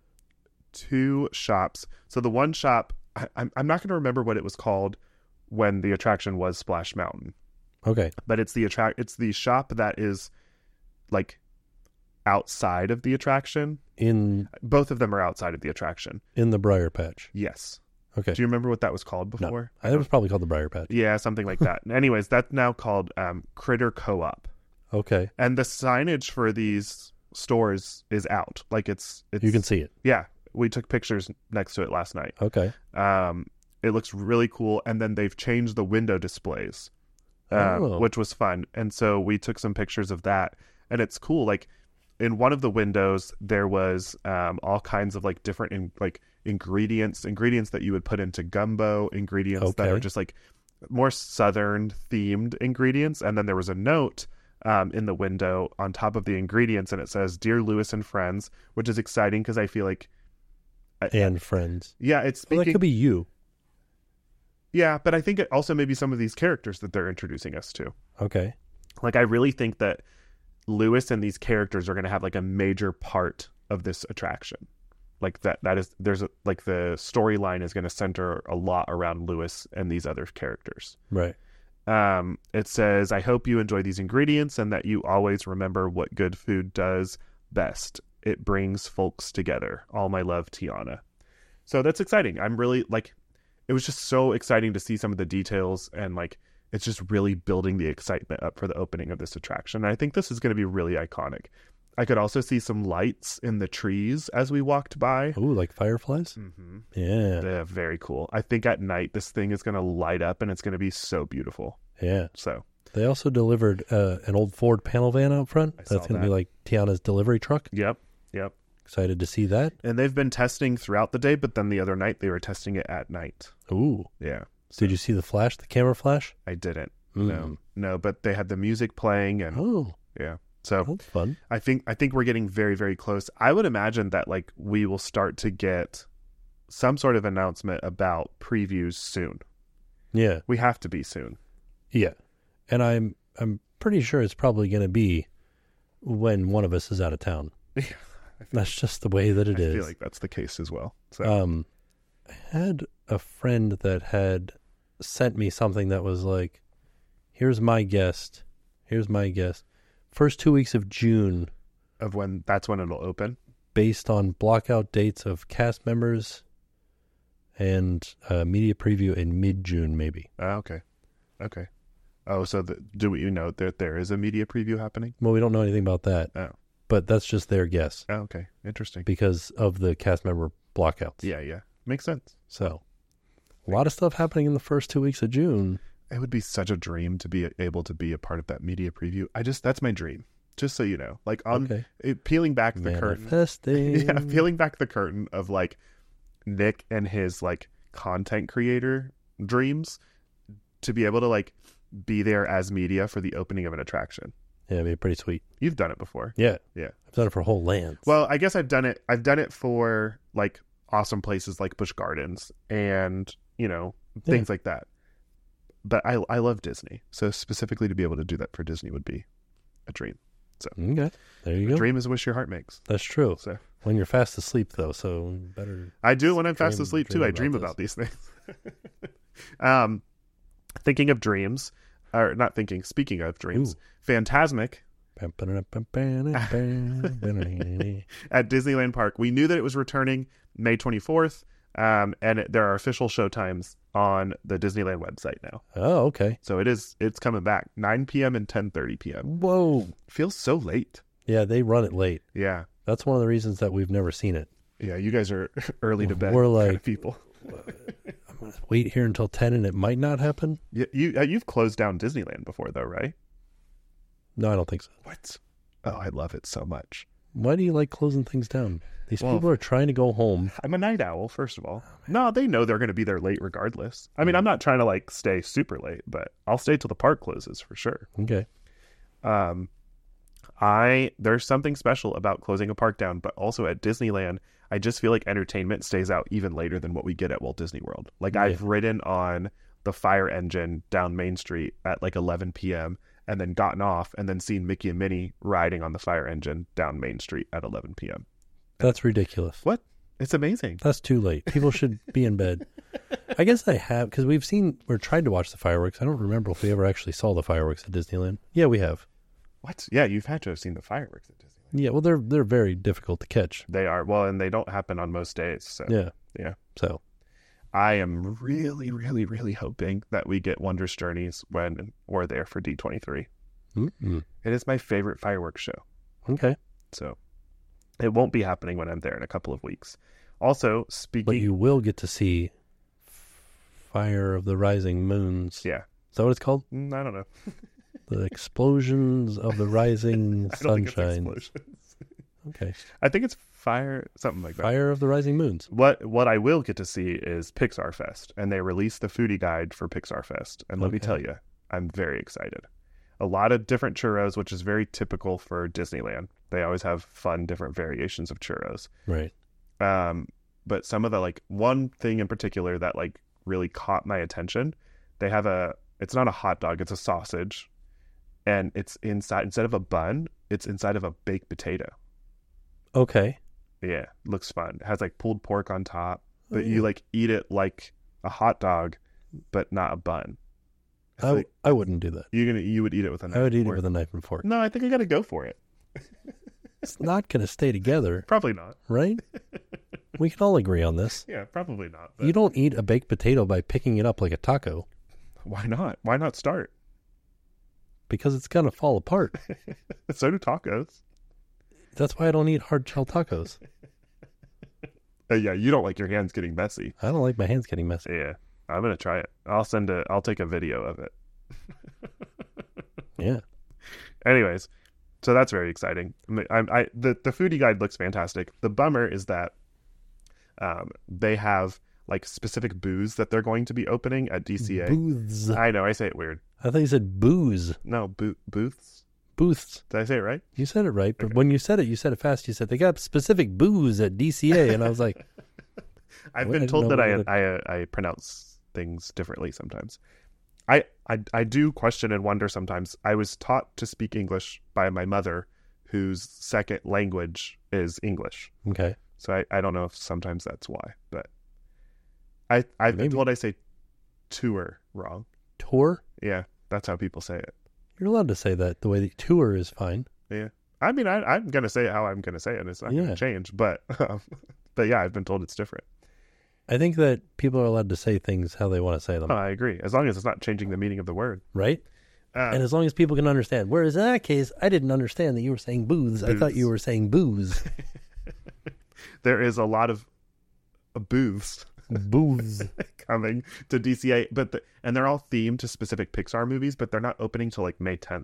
2 shops. So the one shop, I'm not going to remember what it was called when the attraction was Splash Mountain. Okay. But it's the shop that is like outside of the attraction. Both of them are outside of the attraction. In the Briar Patch. Yes. Okay. Do you remember what that was called before? No, it was probably called the Briar Patch. Yeah, something like that. Anyways, that's now called Critter Co-op. Okay. And the signage for these stores is out. Like it's you can see it. Yeah. We took pictures next to it last night. Okay. It looks really cool. And then they've changed the window displays, which was fun. And so we took some pictures of that. And it's cool. Like in one of the windows, there was all kinds of like different ingredients that you would put into gumbo, ingredients that are just like more Southern themed ingredients. And then there was a note in the window on top of the ingredients, and it says, "Dear Lewis and Friends," which is exciting because I feel like and friends. Yeah, it's speaking. Well, that could be you. Yeah, but I think it also may be some of these characters that they're introducing us to. Okay. Like I really think that Lewis and these characters are going to have like a major part of this attraction. Like the storyline is going to center a lot around Lewis and these other characters. Right. It says, "I hope you enjoy these ingredients and that you always remember what good food does best. It brings folks together. All my love, Tiana." So that's exciting. I'm really like, it was just so exciting to see some of the details, and like, it's just really building the excitement up for the opening of this attraction. And I think this is going to be really iconic. I could also see some lights in the trees as we walked by. Oh, like fireflies? Mm-hmm. Yeah. They're very cool. I think at night this thing is going to light up and it's going to be so beautiful. Yeah. So they also delivered an old Ford panel van out front. That's going to be like Tiana's delivery truck. Yep. Excited to see that. And they've been testing throughout the day, but then the other night they were testing it at night. Ooh. Yeah. So. Did you see the camera flash? I didn't. No, but they had the music playing and yeah. So that's fun. I think we're getting very, very close. I would imagine that like we will start to get some sort of announcement about previews soon. Yeah. We have to be soon. Yeah. And I'm pretty sure it's probably going to be when one of us is out of town. That's just the way that it is. I feel like that's the case as well. So. I had a friend that had sent me something that was like, here's my guest. First 2 weeks of June. That's when it'll open? Based on blockout dates of cast members and media preview in mid-June, maybe. Okay. Oh, so do we know that there is a media preview happening? Well, we don't know anything about that. Oh. But that's just their guess. Oh, okay. Interesting. Because of the cast member blockouts. Yeah. Makes sense. So, a lot of stuff happening in the first 2 weeks of June. It would be such a dream to be able to be a part of that media preview. That's my dream. Just so you know, like peeling back the curtain. Yeah, peeling back the curtain of like Nick and his like content creator dreams, to be able to like be there as media for the opening of an attraction. Yeah, it'd be pretty sweet. You've done it before. Yeah. I've done it for whole lands. Well, I guess I've done it for like awesome places like Busch Gardens and, things like that. But I love Disney. So specifically to be able to do that for Disney would be a dream. So okay. There you go. A dream is a wish your heart makes. That's true. So when you're fast asleep though, so better. I do it when I'm fast asleep too. I dream about these things. Thinking of dreams. Or not thinking, speaking of dreams, Fantasmic at Disneyland Park. We knew that it was returning May 24th, and there are official showtimes on the Disneyland website now. Oh, okay. So it's coming back, 9 p.m. and 10:30 p.m. Whoa. Feels so late. Yeah, they run it late. Yeah. That's one of the reasons that we've never seen it. Yeah, you guys are early to bed. We're like kind of people. I'm going to wait here until 10 and it might not happen. Yeah, you've closed down Disneyland before though, right? No, I don't think so. What? Oh, I love it so much. Why do you like closing things down? These people are trying to go home. I'm a night owl, first of all. No, they know they're going to be there late regardless. I mean, I'm not trying to like stay super late, but I'll stay till the park closes for sure. Okay. There's something special about closing a park down, but also at Disneyland, I just feel like entertainment stays out even later than what we get at Walt Disney World. Like I've ridden on the fire engine down Main Street at like 11 p.m. and then gotten off and then seen Mickey and Minnie riding on the fire engine down Main Street at 11 p.m. That's ridiculous. What? It's amazing. That's too late. People should be in bed. I guess I have, because we're trying to watch the fireworks. I don't remember if we ever actually saw the fireworks at Disneyland. Yeah, we have. What? Yeah, you've had to have seen the fireworks at Disneyland. Yeah, well, they're very difficult to catch. They are. Well, and they don't happen on most days. So Yeah. So I am really, really, really hoping that we get Wondrous Journeys when we're there for D23. mm-hmm. It is my favorite fireworks show. Okay. So it won't be happening when I'm there in a couple of weeks. Also, But you will get to see Fire of the Rising Moons. Yeah. Is that what it's called? I don't know. The explosions of the rising I don't think it's sunshine. explosions. Okay. I think it's fire, something like that. Fire of the Rising Moons. What I will get to see is Pixar Fest, and they released the foodie guide for Pixar Fest. And let me tell you, I'm very excited. A lot of different churros, which is very typical for Disneyland. They always have fun, different variations of churros. Right. But some of the, like, one thing in particular that, like, really caught my attention, they have it's not a hot dog, it's a sausage, and it's instead of a bun, it's inside of a baked potato. Okay. Yeah, looks fun. It has, like, pulled pork on top, but you, like, eat it like a hot dog, but not a bun. I wouldn't do that. You would eat it with a knife. I would eat it with a knife and fork. No, I think I got to go for it. It's not going to stay together. Probably not. Right? We can all agree on this. Yeah, probably not. But You don't eat a baked potato by picking it up like a taco. Why not? Why not start? Because it's going to fall apart. So do tacos. That's why I don't eat hard shell tacos. Yeah, you don't like your hands getting messy. I don't like my hands getting messy. Yeah, I'm gonna try it. I'll take a video of it. Yeah. Anyways, so that's very exciting. The foodie guide looks fantastic. The bummer is that they have, like, specific booths that they're going to be opening at DCA. Booths. I know, I say it weird. I thought you said booze. No, booths. Booths. Did I say it right? You said it right, but when you said it fast. You said they got specific booze at DCA, and I was like, I've been told that I pronounce things differently sometimes. I do question and wonder sometimes. I was taught to speak English by my mother, whose second language is English. okay. So I don't know if sometimes that's why, but I've been told I say tour wrong. Tour? Yeah, that's how people say it. You're allowed to say that. The way that tour is fine. Yeah. I mean, I'm going to say it how I'm going to say it. It's not going to change, but yeah, I've been told it's different. I think that people are allowed to say things how they want to say them. Oh, I agree. As long as it's not changing the meaning of the word. Right? And as long as people can understand. Whereas in that case, I didn't understand that you were saying booths. I thought you were saying booze. There is a lot of booths. Booths. Coming to DCA, and they're all themed to specific Pixar movies, but they're not opening till like May 10th.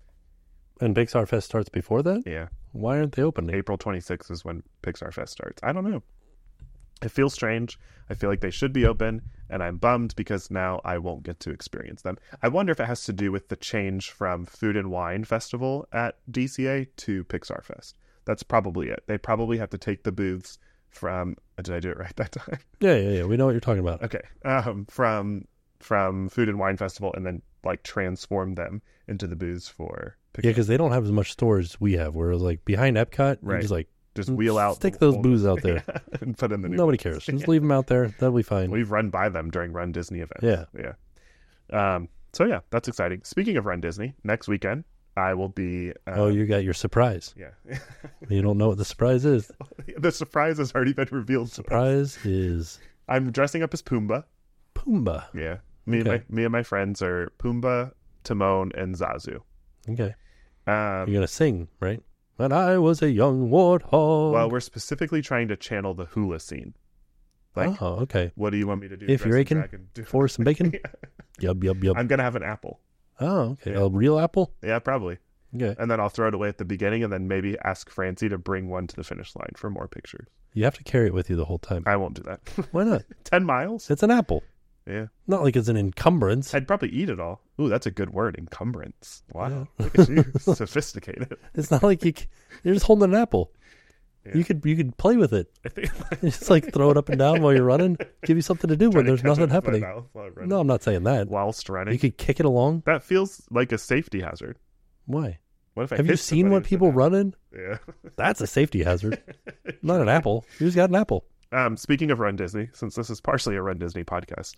And Pixar Fest starts before that? Yeah. Why aren't they opening? April 26th is when Pixar Fest starts. I don't know. It feels strange. I feel like they should be open, and I'm bummed because now I won't get to experience them. I wonder if it has to do with the change from Food and Wine Festival at DCA to Pixar Fest. That's probably it. They probably have to take the booths from... Did I do it right that time? Yeah. We know what you're talking about. Okay. From Food and Wine Festival, and then, like, transform them into the booths for Pixar. Yeah, because they don't have as much storage we have, where it was like behind Epcot, right. Just wheel out, stick those booths out there, and put in the new Nobody ones. cares. Just leave them out there. That'll be fine. We've run by them during Run Disney events. Yeah. So yeah, that's exciting. Speaking of Run Disney, next weekend I will be. You got your surprise. Yeah. You don't know what the surprise is. The surprise has already been revealed. Surprise is I'm dressing up as Pumbaa. Pumbaa. Yeah. Me and my friends are Pumbaa, Timon, and Zazu. Okay. You're gonna sing, right? When I was a young warthog. Well, we're specifically trying to channel the hula scene. Like, oh, okay. What do you want me to do? If you're aching for some bacon? Yeah. Yub. I'm going to have an apple. Oh, okay. Yeah. A real apple? Yeah, probably. Okay. And then I'll throw it away at the beginning and then maybe ask Francie to bring one to the finish line for more pictures. You have to carry it with you the whole time. I won't do that. Why not? 10 miles? It's an apple. Yeah. Not like it's an encumbrance. I'd probably eat it all. Ooh, that's a good word, encumbrance. Wow. Yeah. Look at you. Sophisticated. It's not like you're just holding an apple. Yeah. You could play with it. I think Just like throw it up and down while you're running. Give you something to do when there's nothing happening. No, I'm not saying that. Whilst running. You could kick it along. That feels like a safety hazard. Why? What if I Have hit you seen somebody what people run in? Yeah. That's a safety hazard. Not an apple. You just got an apple. Speaking of Run Disney, since this is partially a Run Disney podcast,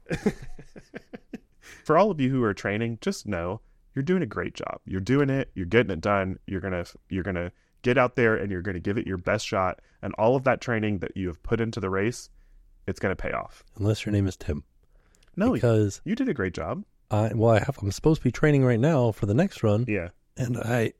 for all of you who are training, just know you're doing a great job. You're doing it. You're getting it done. You're gonna get out there and you're going to give it your best shot. And all of that training that you have put into the race, it's going to pay off. Unless your name is Tim. No, because you did a great job. I'm supposed to be training right now for the next run. Yeah. And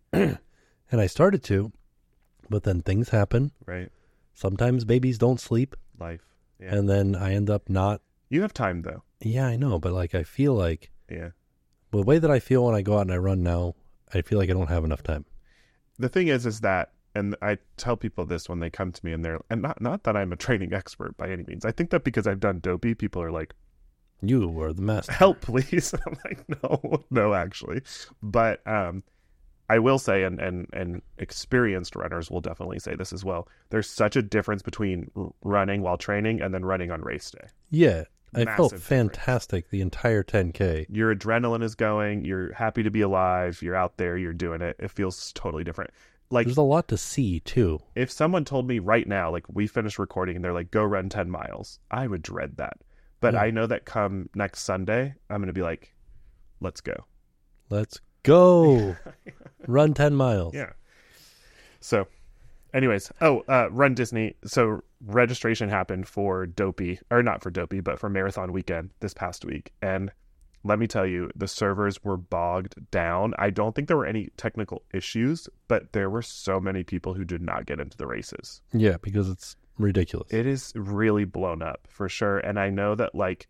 I started to, but then things happen. Right. Sometimes babies don't sleep. Life. Yeah. And then I end up not. You have time though. Yeah, I know. But like, I feel like. Yeah. The way that I feel when I go out and I run now, I feel like I don't have enough time. The thing is that, and I tell people this when they come to me and they're, and not that I'm a training expert by any means. I think that because I've done Dopey, people are like, you are the master. Help, please. I'm like, no, actually. But I will say, and experienced runners will definitely say this as well, there's such a difference between running while training and then running on race day. Yeah. I felt fantastic the entire 10K. Your adrenaline is going. You're happy to be alive. You're out there. You're doing it. It feels totally different. Like, there's a lot to see, too. If someone told me right now, like we finished recording and they're like, go run 10 miles, I would dread that. But I know that come next Sunday, I'm going to be like, let's go. Let's go. Run 10 miles. Yeah. So, anyways, Run Disney. So registration happened for Dopey, or not for Dopey, but for Marathon Weekend this past week. And let me tell you, the servers were bogged down. I don't think there were any technical issues, but there were so many people who did not get into the races. Yeah, because it's ridiculous. It is really blown up for sure. And I know that like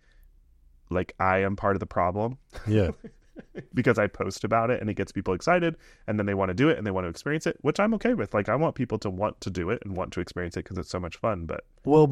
I am part of the problem. Yeah. Because I post about it and it gets people excited and then they want to do it and they want to experience it, which I'm okay with. Like, I want people to want to do it and want to experience it because it's so much fun. But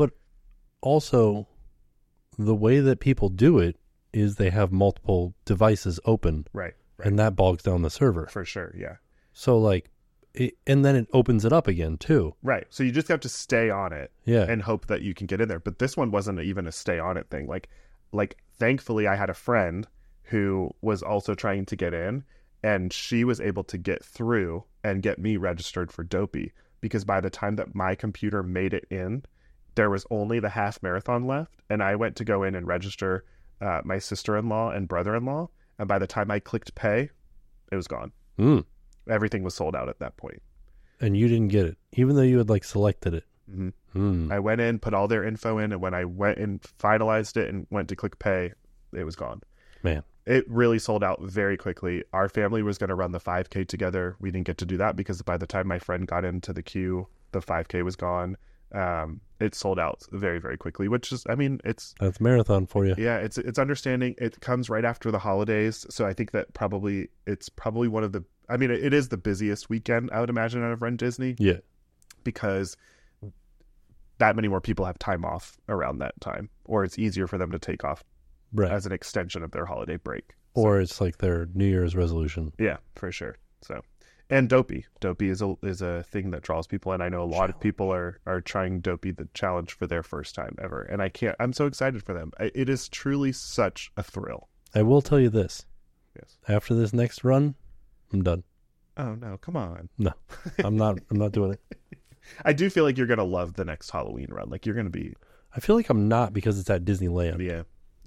also the way that people do it is they have multiple devices open. Right. And that bogs down the server. For sure. Yeah. So like, and then it opens it up again too. Right. So you just have to stay on it. Yeah. And hope that you can get in there. But this one wasn't even a stay on it thing. Like thankfully I had a friend who was also trying to get in, and she was able to get through and get me registered for Dopey, because by the time that my computer made it in, there was only the half marathon left, and I went to go in and register my sister-in-law and brother-in-law, and by the time I clicked pay, it was gone. Everything was sold out at that point. And you didn't get it, even though you had like selected it. Mm-hmm. I went in, put all their info in, and when I went and finalized it and went to click pay, it was gone. Man. It really sold out very quickly. Our family was going to run the 5K together. We didn't get to do that because by the time my friend got into the queue, the 5K was gone. It sold out very, very quickly, which is, I mean, that's marathon for you. Yeah, it's understanding. It comes right after the holidays. So I think that it's probably one of the, I mean, it is the busiest weekend, I would imagine, out of Run Disney. Yeah. Because that many more people have time off around that time, or it's easier for them to take off. Right. As an extension of their holiday break. Or it's like their New Year's resolution. Yeah, for sure. So, and Dopey is a thing that draws people in. I know a lot of people are trying Dopey, the challenge, for their first time ever. And I'm so excited for them. It is truly such a thrill. I will tell you this. Yes. After this next run, I'm done. Oh no, come on. No, I'm not doing it. I do feel like you're going to love the next Halloween run. Like, you're going to be. I feel like I'm not, because it's at Disneyland. Yeah.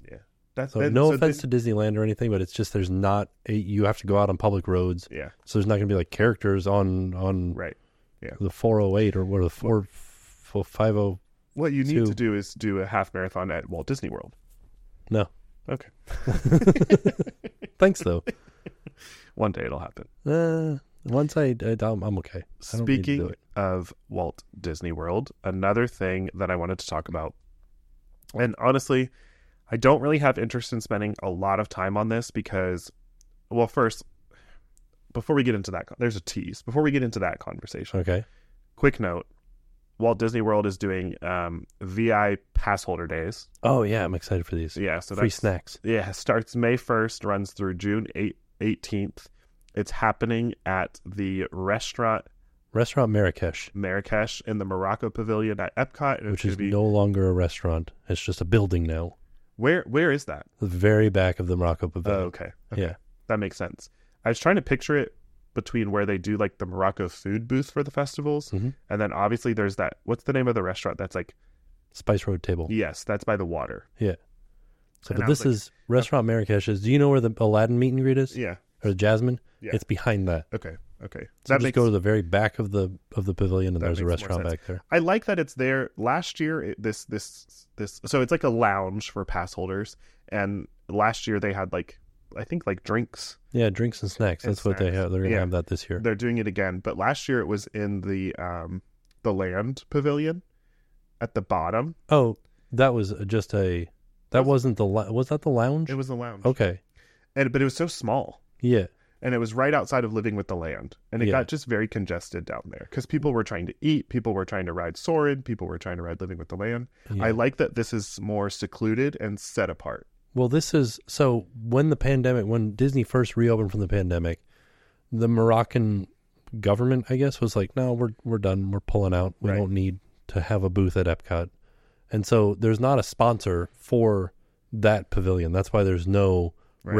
No offense to Disneyland or anything, but it's just you have to go out on public roads. Yeah. So there's not going to be like characters on right. Yeah. The 408 or what, the 450. What you need to do is do a half marathon at Walt Disney World. No. Okay. Thanks though. One day it'll happen. Once I'm okay. Speaking of Walt Disney World, another thing that I wanted to talk about, and honestly, I don't really have interest in spending a lot of time on this because, well, first, before we get into that, there's a tease. Before we get into that conversation. Okay. Quick note. Walt Disney World is doing VI pass holder days. Oh, yeah. I'm excited for these. Yeah. So free snacks. Yeah. Starts May 1st, runs through June 18th. It's happening at the Restaurant Marrakesh in the Morocco Pavilion at Epcot. Which is no longer a restaurant. It's just a building now. Where is that? The very back of the Morocco Pavilion. Oh, okay. Yeah. That makes sense. I was trying to picture it between where they do like the Morocco food booth for the festivals. Mm-hmm. And then obviously there's that, what's the name of the restaurant that's like? Spice Road Table. Yes, that's by the water. Yeah. So, but this is Restaurant Marrakesh. Do you know where the Aladdin meet and greet is? Yeah. Or the Jasmine? Yeah. It's behind that. Okay. Okay. So just go to the very back of the pavilion, and there's a restaurant back there. I like that it's there. Last year, this so it's like a lounge for pass holders, and last year they had I think drinks. Yeah, drinks and snacks. That's what they have. They're gonna have that this year. They're doing it again, but last year it was in the land pavilion at the bottom. Oh, that was just that wasn't the was that the lounge? It was the lounge. Okay. But it was so small. Yeah. And it was right outside of Living with the Land. And it got just very congested down there because people were trying to eat, people were trying to ride Soarin', people were trying to ride Living with the Land. Yeah. I like that this is more secluded and set apart. Well, this is, so when Disney first reopened from the pandemic, the Moroccan government, I guess, was like, no, we're done. We're pulling out. We don't need to have a booth at Epcot. And so there's not a sponsor for that pavilion. That's why there's no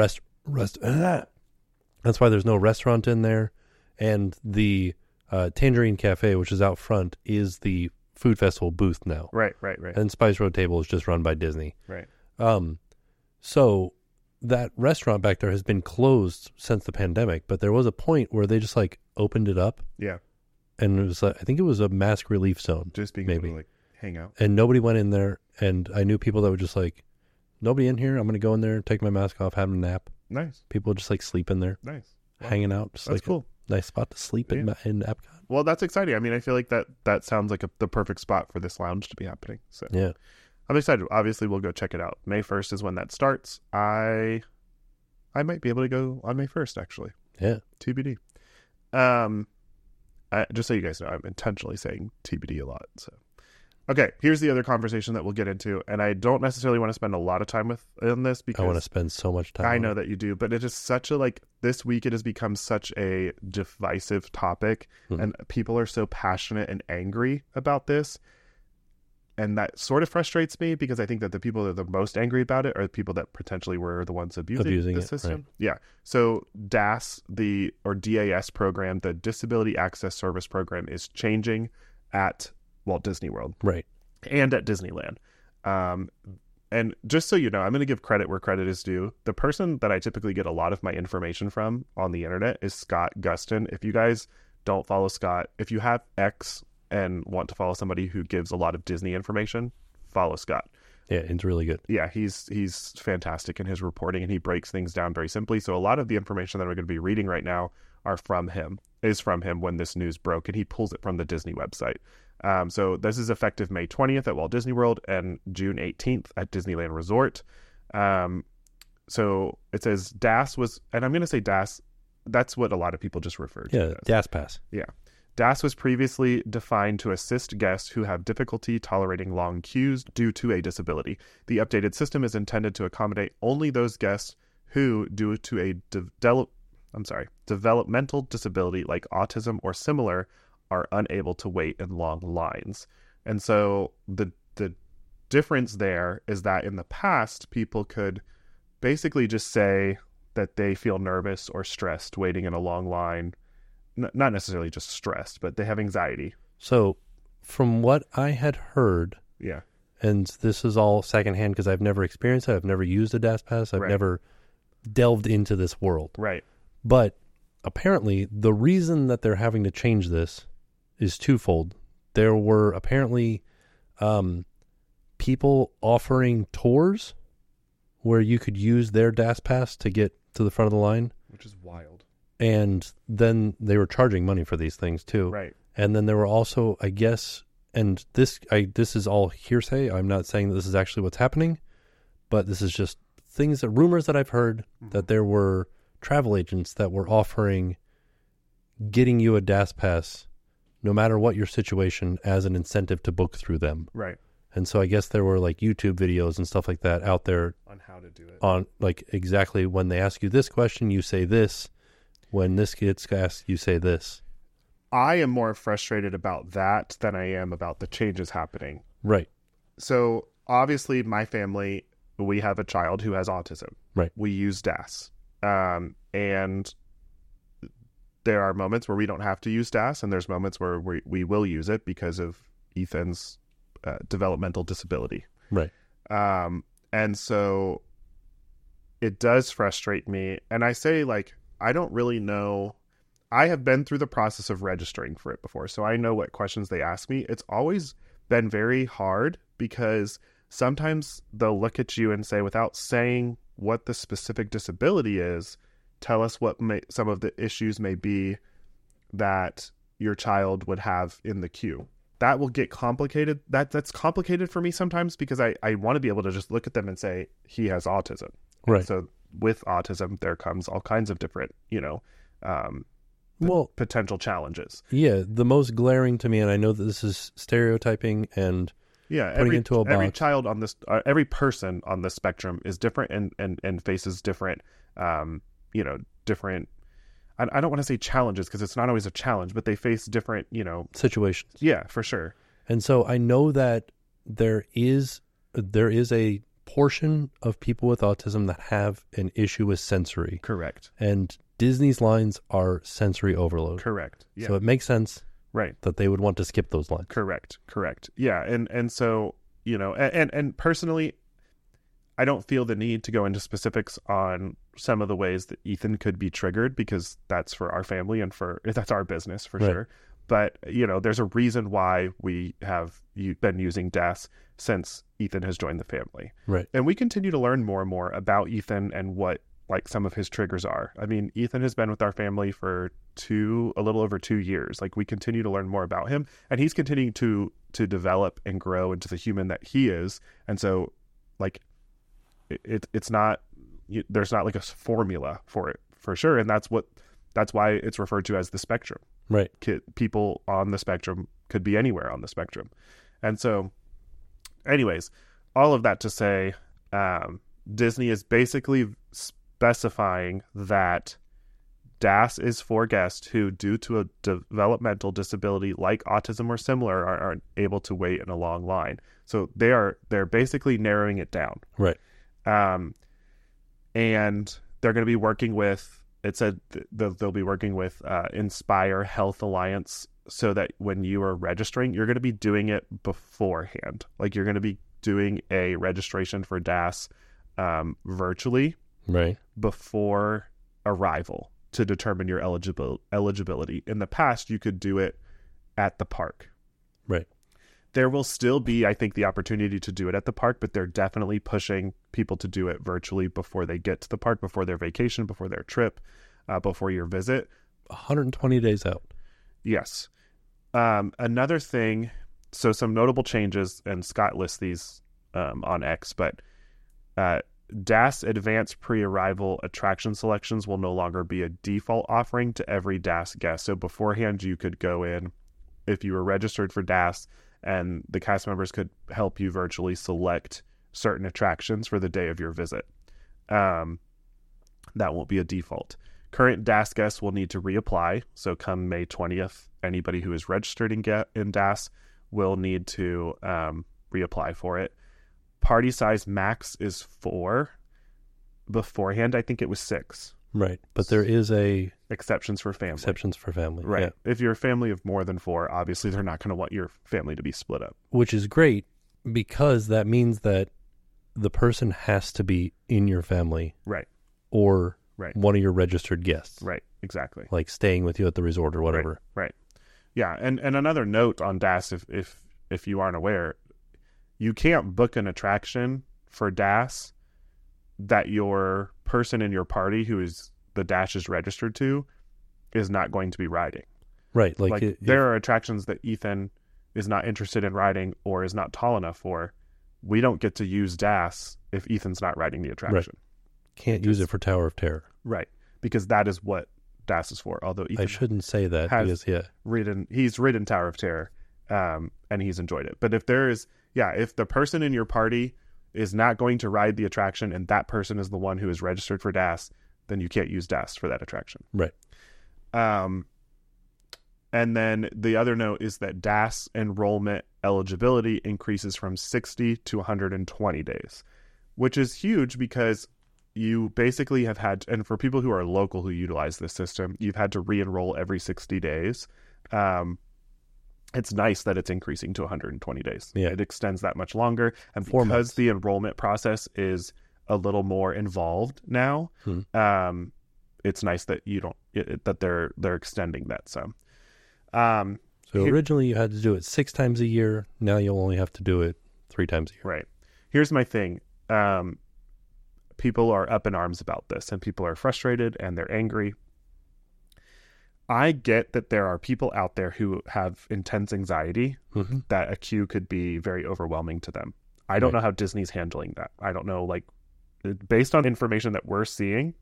that's why there's no restaurant in there. And the Tangerine Cafe, which is out front, is the food festival booth now. Right. And Spice Road Table is just run by Disney. Right. So that restaurant back there has been closed since the pandemic, but there was a point where they just opened it up. Yeah. And it was I think it was a mask relief zone. Just being able to hang out. And nobody went in there. And I knew people that were just nobody in here. I'm going to go in there, take my mask off, have a nap. Nice. People just sleep in there. Nice. Wow. Hanging out. Just that's cool. A nice spot to sleep in Epcot. Well, that's exciting. I mean, I feel like that sounds like the perfect spot for this lounge to be happening. So yeah, I'm excited. Obviously, we'll go check it out. May 1st is when that starts. I might be able to go on May 1st, actually. Yeah. TBD. Just so you guys know, I'm intentionally saying TBD a lot. So, okay, here's the other conversation that we'll get into, and I don't necessarily want to spend a lot of time on this because I want to spend so much time. I know that you do, but it is such a this week it has become such a divisive topic, and people are so passionate and angry about this, and that sort of frustrates me because I think that the people that are the most angry about it are the people that potentially were the ones abusing the system. Right. Yeah. So DAS, DAS program, the Disability Access Service program, is changing at Walt Disney World. Right. And at Disneyland. And just so you know, I'm going to give credit where credit is due. The person that I typically get a lot of my information from on the internet is Scott Gustin. If you guys don't follow Scott, if you have X and want to follow somebody who gives a lot of Disney information, follow Scott. Yeah, it's really good. Yeah, he's fantastic in his reporting, and he breaks things down very simply. So a lot of the information that we're going to be reading right now is from him when this news broke, and he pulls it from the Disney website. So this is effective May 20th at Walt Disney World and June 18th at Disneyland Resort. So it says DAS was, and I'm going to say DAS, that's what a lot of people just refer to. Yeah, DAS Pass. Yeah. DAS was previously defined to assist guests who have difficulty tolerating long queues due to a disability. The updated system is intended to accommodate only those guests who, due to a developmental disability like autism or similar, are unable to wait in long lines. And so the difference there is that in the past, people could basically just say that they feel nervous or stressed waiting in a long line. Not necessarily just stressed, but they have anxiety. So from what I had heard, yeah, and this is all secondhand because I've never experienced it. I've never used a DAS Pass. I've never delved into this world. Right. But apparently the reason that they're having to change this is twofold. There were apparently people offering tours where you could use their DAS Pass to get to the front of the line. Which is wild. And then they were charging money for these things too. Right. And then there were also, I guess, and this is all hearsay. I'm not saying that this is actually what's happening, but this is just rumors that I've heard that there were travel agents that were offering getting you a DAS Pass no matter what your situation as an incentive to book through them. Right. And so I guess there were YouTube videos and stuff like that out there on how to do it. On exactly when they ask you this question, you say this. When this gets asked, you say this. I am more frustrated about that than I am about the changes happening. Right. So obviously my family, we have a child who has autism. Right. We use DAS. And there are moments where we don't have to use DAS, and there's moments where we will use it because of Ethan's developmental disability. Right. And so it does frustrate me. And I say, I don't really know. I have been through the process of registering for it before, so I know what questions they ask me. It's always been very hard because sometimes they'll look at you and say, without saying what the specific disability is, tell us what some of the issues may be that your child would have in the queue. That will get complicated. That's complicated for me sometimes because I want to be able to just look at them and say, he has autism. Right. And so with autism, there comes all kinds of different, potential challenges. Yeah. The most glaring to me, and I know that this is stereotyping and putting into a box. Every child on this, every person on the spectrum is different and faces different, different, I don't want to say challenges because it's not always a challenge, but they face different, situations. Yeah, for sure. And so I know that there is a portion of people with autism that have an issue with sensory. Correct. And Disney's lines are sensory overload. Correct. Yeah. So it makes sense. Right. That they would want to skip those lines. Correct. Yeah. And so, and personally, I don't feel the need to go into specifics on some of the ways that Ethan could be triggered because that's for our family and that's our business for sure. But, there's a reason why we have been using DAS since Ethan has joined the family. Right. And we continue to learn more and more about Ethan and what some of his triggers are. I mean, Ethan has been with our family for a little over 2 years. We continue to learn more about him, and he's continuing to develop and grow into the human that he is. And so it's not, there's not a formula for it for sure. And that's why it's referred to as the spectrum. Right. People on the spectrum could be anywhere on the spectrum. And so anyways, all of that to say, Disney is basically specifying that DAS is for guests who, due to a developmental disability like autism or similar, aren't able to wait in a long line. So they're basically narrowing it down. Right. And they're going to be working with, it said they'll be working with Inspire Health Alliance so that when you are registering, you're going to be doing it beforehand. You're going to be doing a registration for DAS virtually. Right. Before arrival to determine your eligibility. In the past, you could do it at the park. Right. There will still be, I think, the opportunity to do it at the park, but they're definitely pushing people to do it virtually before they get to the park, before their vacation, before their trip, before your visit. 120 days out. Yes. Another thing, so some notable changes, and Scott lists these on X, but DAS Advanced Pre-Arrival Attraction Selections will no longer be a default offering to every DAS guest. So beforehand, you could go in, if you were registered for DAS, and the cast members could help you virtually select certain attractions for the day of your visit. That won't be a default. Current DAS guests will need to reapply. So come May 20th, anybody who is registered in DAS will need to reapply for it. Party size max is 4. Beforehand, I think it was 6. Right. But there is exceptions for family. Right. Yeah. If you're a family of more than 4, obviously they're not going to want your family to be split up. Which is great because that means that the person has to be in your family. Right. Or one of your registered guests. Right. Exactly. Staying with you at the resort or whatever. Right. Yeah. And another note on DAS, if you aren't aware, you can't book an attraction for DAS that your person in your party who is the DAS is registered to is not going to be riding. Right. There are attractions that Ethan is not interested in riding or is not tall enough for. We don't get to use DAS if Ethan's not riding the attraction. Right. Can't use it for Tower of Terror. Right. Because that is what DAS is for. Although Ethan I shouldn't say that because he's ridden Tower of Terror and he's enjoyed it. But if the person in your party is not going to ride the attraction and that person is the one who is registered for DAS, then you can't use DAS for that attraction. Right. And then the other note is that DAS enrollment eligibility increases from 60 to 120 days, which is huge because you basically have had, and for people who are local who utilize this system, you've had to re-enroll every 60 days. It's nice that it's increasing to 120 days. Yeah. It extends that much longer. And 4 months. Because the enrollment process is a little more involved now, it's nice that that they're extending that some. So originally you had to do it 6 times a year. Now you'll only have to do it 3 times a year. Right. Here's my thing. People are up in arms about this, and people are frustrated and they're angry. I get that there are people out there who have intense anxiety, that a queue could be very overwhelming to them. I don't know how Disney's handling that. I don't know, like, based on information that we're seeing,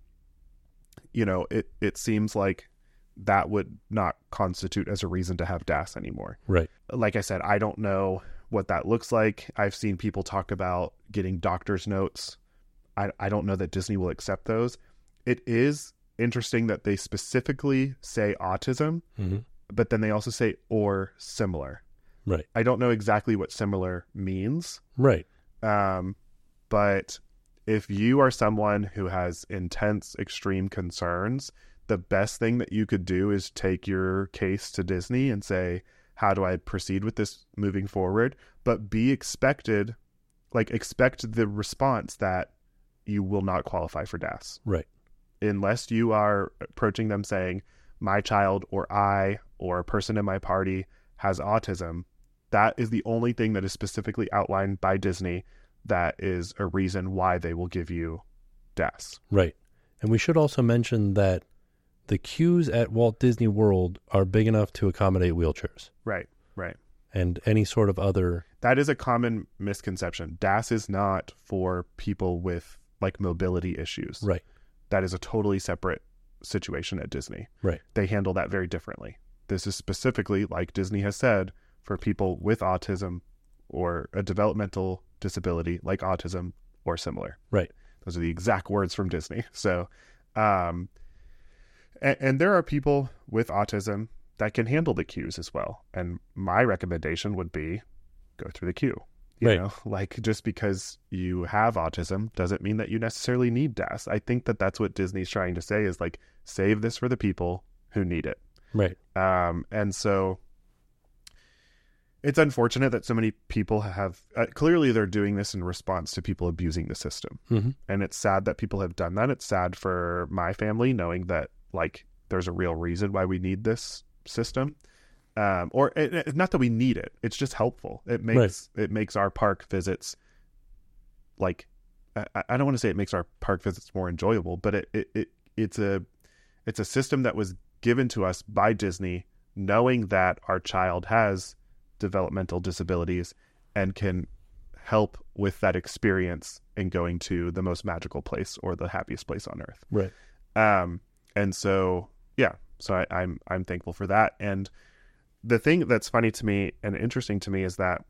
it seems like that would not constitute as a reason to have DAS anymore. Right. Like I said, I don't know what that looks like. I've seen people talk about getting doctor's notes. I don't know that Disney will accept those. It is interesting that they specifically say autism, but then they also say or similar. Right. I don't know exactly what similar means. Right. But if you are someone who has intense, extreme concerns, the best thing that you could do is take your case to Disney and say, how do I proceed with this moving forward? But expect the response that you will not qualify for DAS. Right. Unless you are approaching them saying, my child or I or a person in my party has autism. That is the only thing that is specifically outlined by Disney that is a reason why they will give you DAS. Right. And we should also mention that the queues at Walt Disney World are big enough to accommodate wheelchairs. Right, right. And any sort of other... That is a common misconception. DAS is not for people with, like, mobility issues. Right. That is a totally separate situation at Disney. Right. They handle that very differently. This is specifically, like Disney has said, for people with autism or a developmental disability like autism or similar. Right. Those are the exact words from Disney. So, and there are people with autism that can handle the queues as well. And my recommendation would be go through the queue. You know, like, just because you have autism doesn't mean that you necessarily need DAS. I think that that's what Disney's trying to say is, like, save this for the people who need it. Right. And so it's unfortunate that so many people have, clearly they're doing this in response to people abusing the system. And it's sad that people have done that. It's sad for my family knowing that, like, there's a real reason why we need this system. Or not that we need it. It's just helpful. It makes our park visits, like, I don't want to say it makes our park visits more enjoyable, but it's a system that was given to us by Disney, knowing that our child has developmental disabilities and can help with that experience in going to the most magical place or the happiest place on earth. Right. And so, yeah, so I'm thankful for that. And the thing that's funny to me and interesting to me is that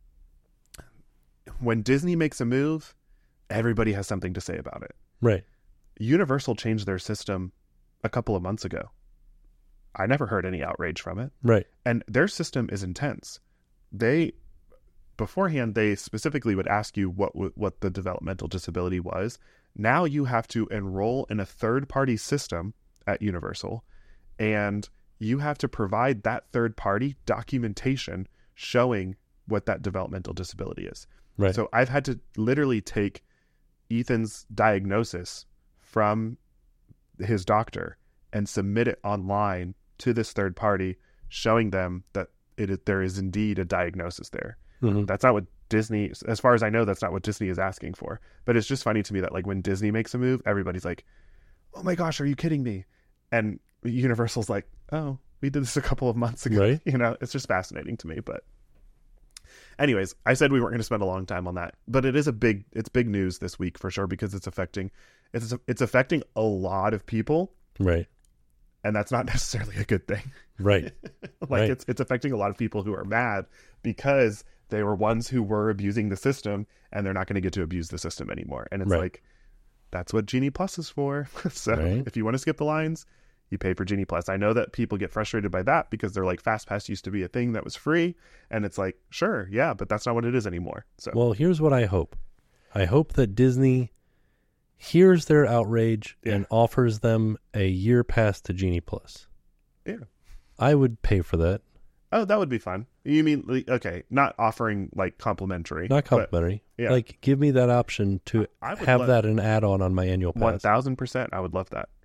when Disney makes a move, everybody has something to say about it. Right. Universal changed their system a couple of months ago. I never heard any outrage from it. Right. And their system is intense. Beforehand, they specifically would ask you what the developmental disability was. Now you have to enroll in a third-party system at Universal, and you have to provide that third-party documentation showing what that developmental disability is. Right. So I've had to literally take Ethan's diagnosis from his doctor and submit it online to this third party, showing them that there is indeed a diagnosis there. That's not what Disney, as far as I know, that's not what Disney is asking for. But it's just funny to me that, like, when Disney makes a move, everybody's like, oh my gosh, are you kidding me? And Universal's like, oh, we did this a couple of months ago. Right. You know, it's just fascinating to me. But anyways, I said we weren't going to spend a long time on that, but it's big news this week for sure, because it's affecting a lot of people. Right. And that's not necessarily a good thing. Right. Like, right. It's affecting a lot of people who are mad because they were ones who were abusing the system, and they're not going to get to abuse the system anymore. And it's like, that's what Genie Plus is for. So if you want to skip the lines, you pay for Genie Plus. I know that people get frustrated by that because they're like, FastPass used to be a thing that was free. And it's like, sure, yeah, but that's not what it is anymore. So, well, here's what I hope. I hope that Disney hears their outrage and offers them a year pass to Genie Plus. Yeah. I would pay for that. Oh, that would be fun. You mean, okay, not offering, like, complimentary. Not complimentary. Like, give me that option to have that an add-on on my annual pass. 1,000%. I would love that.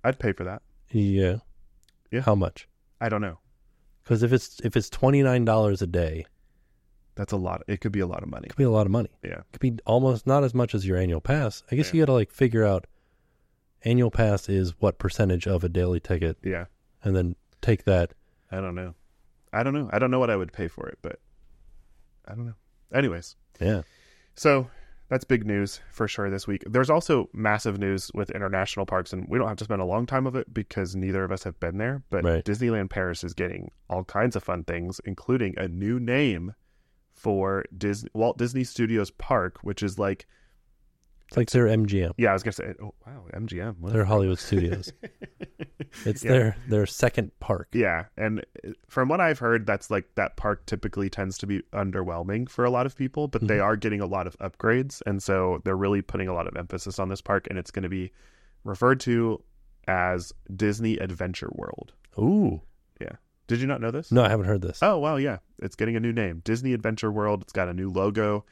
I'd pay for that. Yeah. Yeah. How much? I don't know. Because if it's $29 a day, that's a lot. It could be a lot of money. It could be a lot of money. Yeah. It could be almost not as much as your annual pass. I guess you got to like figure out annual pass is what percentage of a daily ticket. Yeah. And then take that. I don't know. I don't know what I would pay for it, but I don't know. Anyways. Yeah. So that's big news for sure this week. There's also massive news with international parks, and we don't have to spend a long time of it because neither of us have been there, but Disneyland Paris is getting all kinds of fun things, including a new name for Walt Disney Studios Park, which is like... It's like their MGM. Yeah, I was going to say, oh, wow, MGM. They're Hollywood Studios. It's their second park. Yeah, and from what I've heard, that's like that park typically tends to be underwhelming for a lot of people, but they are getting a lot of upgrades, and so they're really putting a lot of emphasis on this park, and it's going to be referred to as Disney Adventure World. Ooh. Yeah. Did you not know this? No, I haven't heard this. Oh, well, yeah. It's getting a new name. Disney Adventure World. It's got a new logo.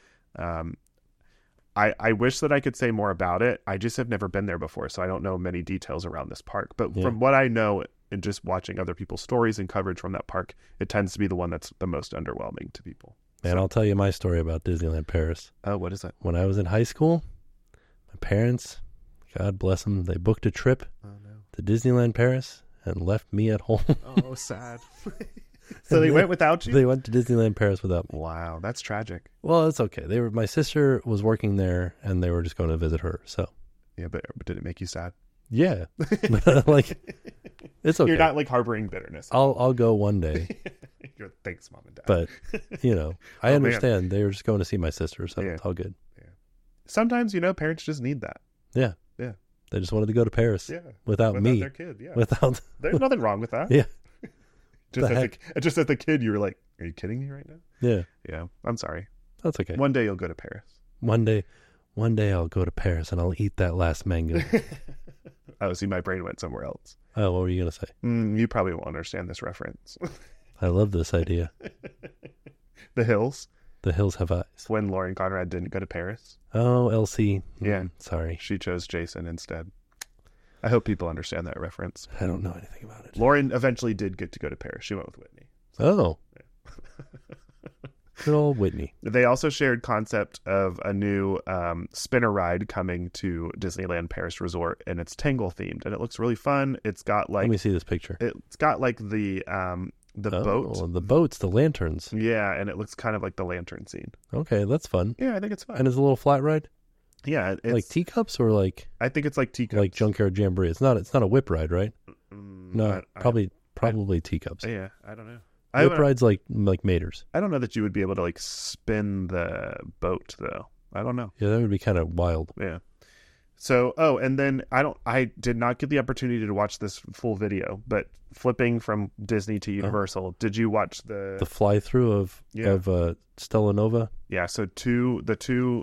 I wish that I could say more about it. I just have never been there before, so I don't know many details around this park. But from what I know and just watching other people's stories and coverage from that park, it tends to be the one that's the most underwhelming to people. And I'll tell you my story about Disneyland Paris. Oh, what is that? When I was in high school, my parents, God bless them, they booked a trip to Disneyland Paris and left me at home. Oh, sad. So they went without you? They went to Disneyland Paris without me. Wow, that's tragic. Well, it's okay. My sister was working there, and they were just going to visit her. So, yeah, but did it make you sad? Yeah, like it's okay. You're not like harboring bitterness. I'll go one day. You're thanks, Mom and Dad. But I understand. Man. They were just going to see my sister, so it's all good. Yeah. Sometimes parents just need that. Yeah, yeah. They just wanted to go to Paris. Yeah, without me, their kid. Yeah, there's nothing wrong with that. Yeah. Just as a kid, you were like, "Are you kidding me right now?" Yeah, yeah. I'm sorry. That's okay. One day you'll go to Paris. One day I'll go to Paris and I'll eat that last mango. Oh, see, my brain went somewhere else. Oh, what were you gonna say? You probably won't understand this reference. I love this idea. The Hills. The Hills Have Eyes. When Lauren Conrad didn't go to Paris. Oh, Elsie. Yeah, sorry. She chose Jason instead. I hope people understand that reference. I don't know anything about it. Lauren eventually did get to go to Paris. She went with Whitney. So. Oh. Yeah. Good old Whitney. They also shared concept of a new spinner ride coming to Disneyland Paris Resort, and it's Tangle themed, and it looks really fun. It's got like... Let me see this picture. It's got like the boat. The boats, the lanterns. Yeah, and it looks kind of like the lantern scene. Okay, that's fun. Yeah, I think it's fun. And it's a little flat ride? Yeah, it's like teacups or like... I think it's like teacups. Like Junkyard Jamboree. It's not a whip ride, right? No, probably teacups. Yeah, I don't know. Whip rides like Mater's. I don't know that you would be able to like spin the boat though. I don't know. Yeah, that would be kind of wild. Yeah. So, and then I did not get the opportunity to watch this full video, but flipping from Disney to Universal, did you watch the fly through of Stella Nova? Yeah. So the two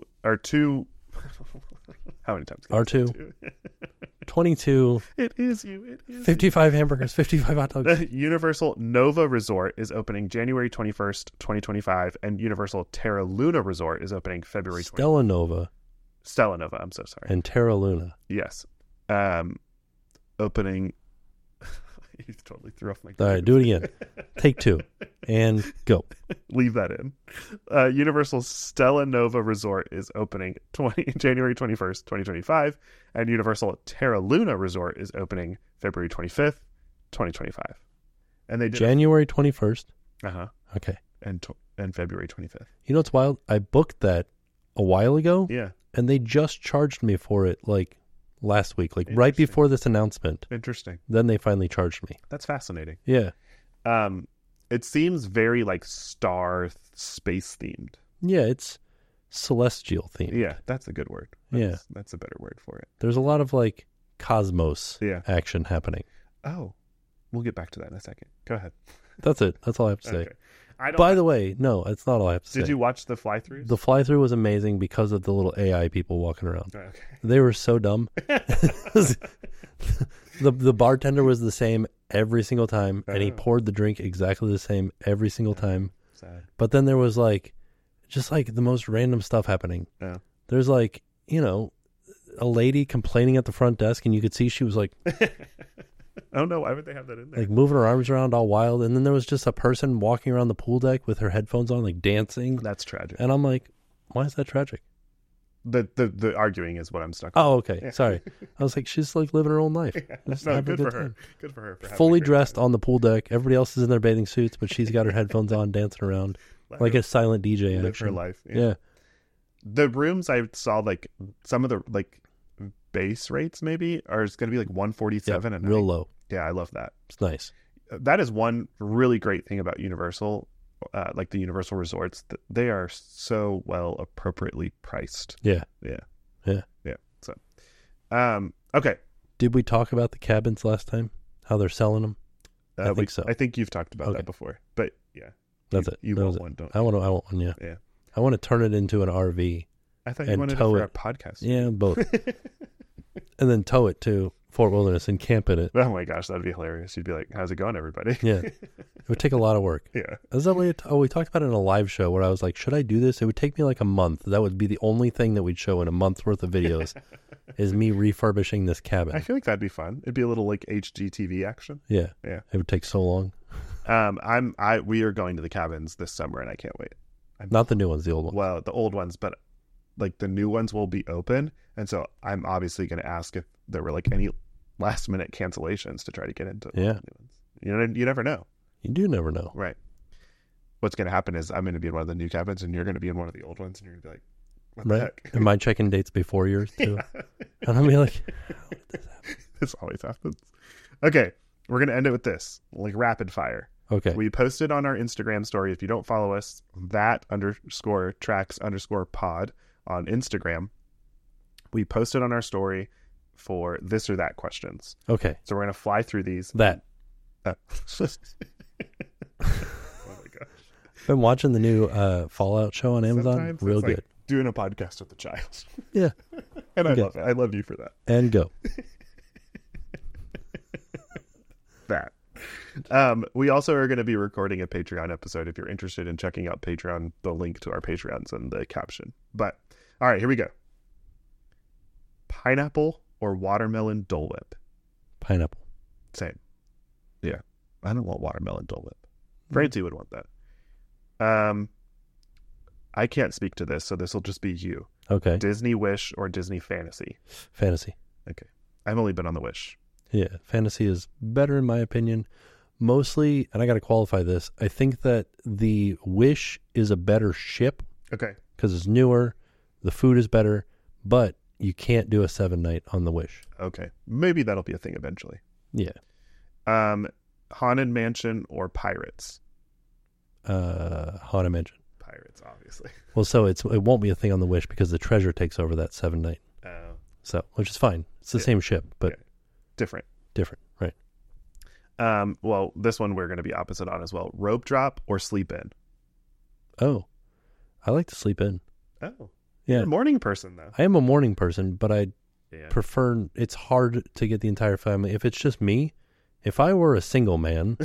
how many times? R2. 22. It is you. It is 55 hamburgers, 55 hot dogs. Universal Nova Resort is opening January 21st, 2025, and Universal Terra Luna Resort is opening February 20th. Stella Nova, I'm so sorry. And Terra Luna. Yes. Opening... You totally threw off my... All right, do it again. Take two. And go. Leave that in. Universal Stella Nova Resort is opening January 21st, 2025. And Universal Terra Luna Resort is opening February 25th, 2025. And they did... January 21st? Uh-huh. Okay. And February 25th. You know what's wild? I booked that a while ago. Yeah. And they just charged me for it, like... last week, like right before this announcement. Interesting. Then they finally charged me. That's fascinating. Yeah. It seems very like star space themed. Yeah, it's celestial themed. Yeah, that's a good word. That's a better word for it. There's a lot of like cosmos action happening. Oh, we'll get back to that in a second. Go ahead. That's it. That's all I have to say. Okay. By the way, no, that's not all I have to say. Did you watch the fly-throughs? The fly-through was amazing because of the little AI people walking around. Okay. They were so dumb. The bartender was the same every single time, and he poured the drink exactly the same every single time. Sad. But then there was like, just like the most random stuff happening. Yeah. There's like, a lady complaining at the front desk, and you could see she was like, I don't know, why would they have that in there? Like moving her arms around all wild. And then there was just a person walking around the pool deck with her headphones on, like dancing. That's tragic. And I'm like, why is that tragic? The arguing is what I'm stuck on. Oh, okay. Yeah. Sorry. I was like, she's like living her own life. No, good for her. Good for her. Fully dressed on the pool deck. Everybody else is in their bathing suits, but she's got her headphones on, dancing around like a silent DJ. Live her life. Yeah. The rooms I saw, like some of the like base rates maybe are going to be like 147 and real low. Yeah, I love that. It's nice. That is one really great thing about Universal. Like the Universal resorts, they are so well appropriately priced. Yeah. So, okay. Did we talk about the cabins last time? How they're selling them? I think so. I think you've talked about that before, but yeah, that's it. You want one, don't you? I want one. Yeah. Yeah. I want to turn it into an RV. I thought you wanted it for a podcast. Yeah, both. And then tow it to Fort Wilderness and camp in it. Oh my gosh, that'd be hilarious. You'd be like, "How's it going, everybody?" Yeah, it would take a lot of work. Yeah. Is that we talked about it in a live show where I was like, "Should I do this?" It would take me like a month. That would be the only thing that we'd show in a month's worth of videos, is me refurbishing this cabin. I feel like that'd be fun. It'd be a little like HGTV action. Yeah, yeah. It would take so long. We are going to the cabins this summer, and I can't wait. Not the new ones, the old ones. Well, the old ones, but like the new ones will be open, and so I'm obviously going to ask if there were like any last minute cancellations to try to get into the new ones. You never know. You do never know. Right. What's going to happen is I'm going to be in one of the new cabins, and you're going to be in one of the old ones, and you're going to be like, what the heck? And my check-in date's before yours too. Yeah. And I'll be like, how did this happen? This always happens. Okay, we're going to end it with this, like rapid fire. Okay. We posted on our Instagram story. If you don't follow us, _tracks_pod on Instagram. We posted on our story for this or that questions. Okay. So we're going to fly through these. That. Oh my gosh. Been watching the new Fallout show on Amazon. Sometimes real it's good. Like doing a podcast with a child. Yeah. And I love it. I love you for that. And go. That. We also are going to be recording a Patreon episode. If you're interested in checking out Patreon, the link to our Patreon's in the caption. But all right, here we go. Pineapple or watermelon Dole Whip? Pineapple. Same. Yeah. I don't want watermelon Dole Whip. Francie would want that. I can't speak to this, so this will just be you. Okay. Disney Wish or Disney Fantasy? Fantasy. Okay. I've only been on the Wish. Yeah. Fantasy is better in my opinion. Mostly, and I got to qualify this, I think that the Wish is a better ship. Okay. Because it's newer, the food is better, but you can't do a 7-night on the Wish. Okay. Maybe that'll be a thing eventually. Yeah. Haunted Mansion or Pirates? Haunted Mansion. Pirates, obviously. Well, so it won't be a thing on the Wish because the treasure takes over that 7-night. Oh. So, which is fine. It's the same ship, but different, right? Well, this one we're going to be opposite on as well. Rope drop or sleep in? Oh, I like to sleep in. Oh, yeah. You're a morning person though. I am a morning person, but I prefer. It's hard to get the entire family. If it's just me, if I were a single man,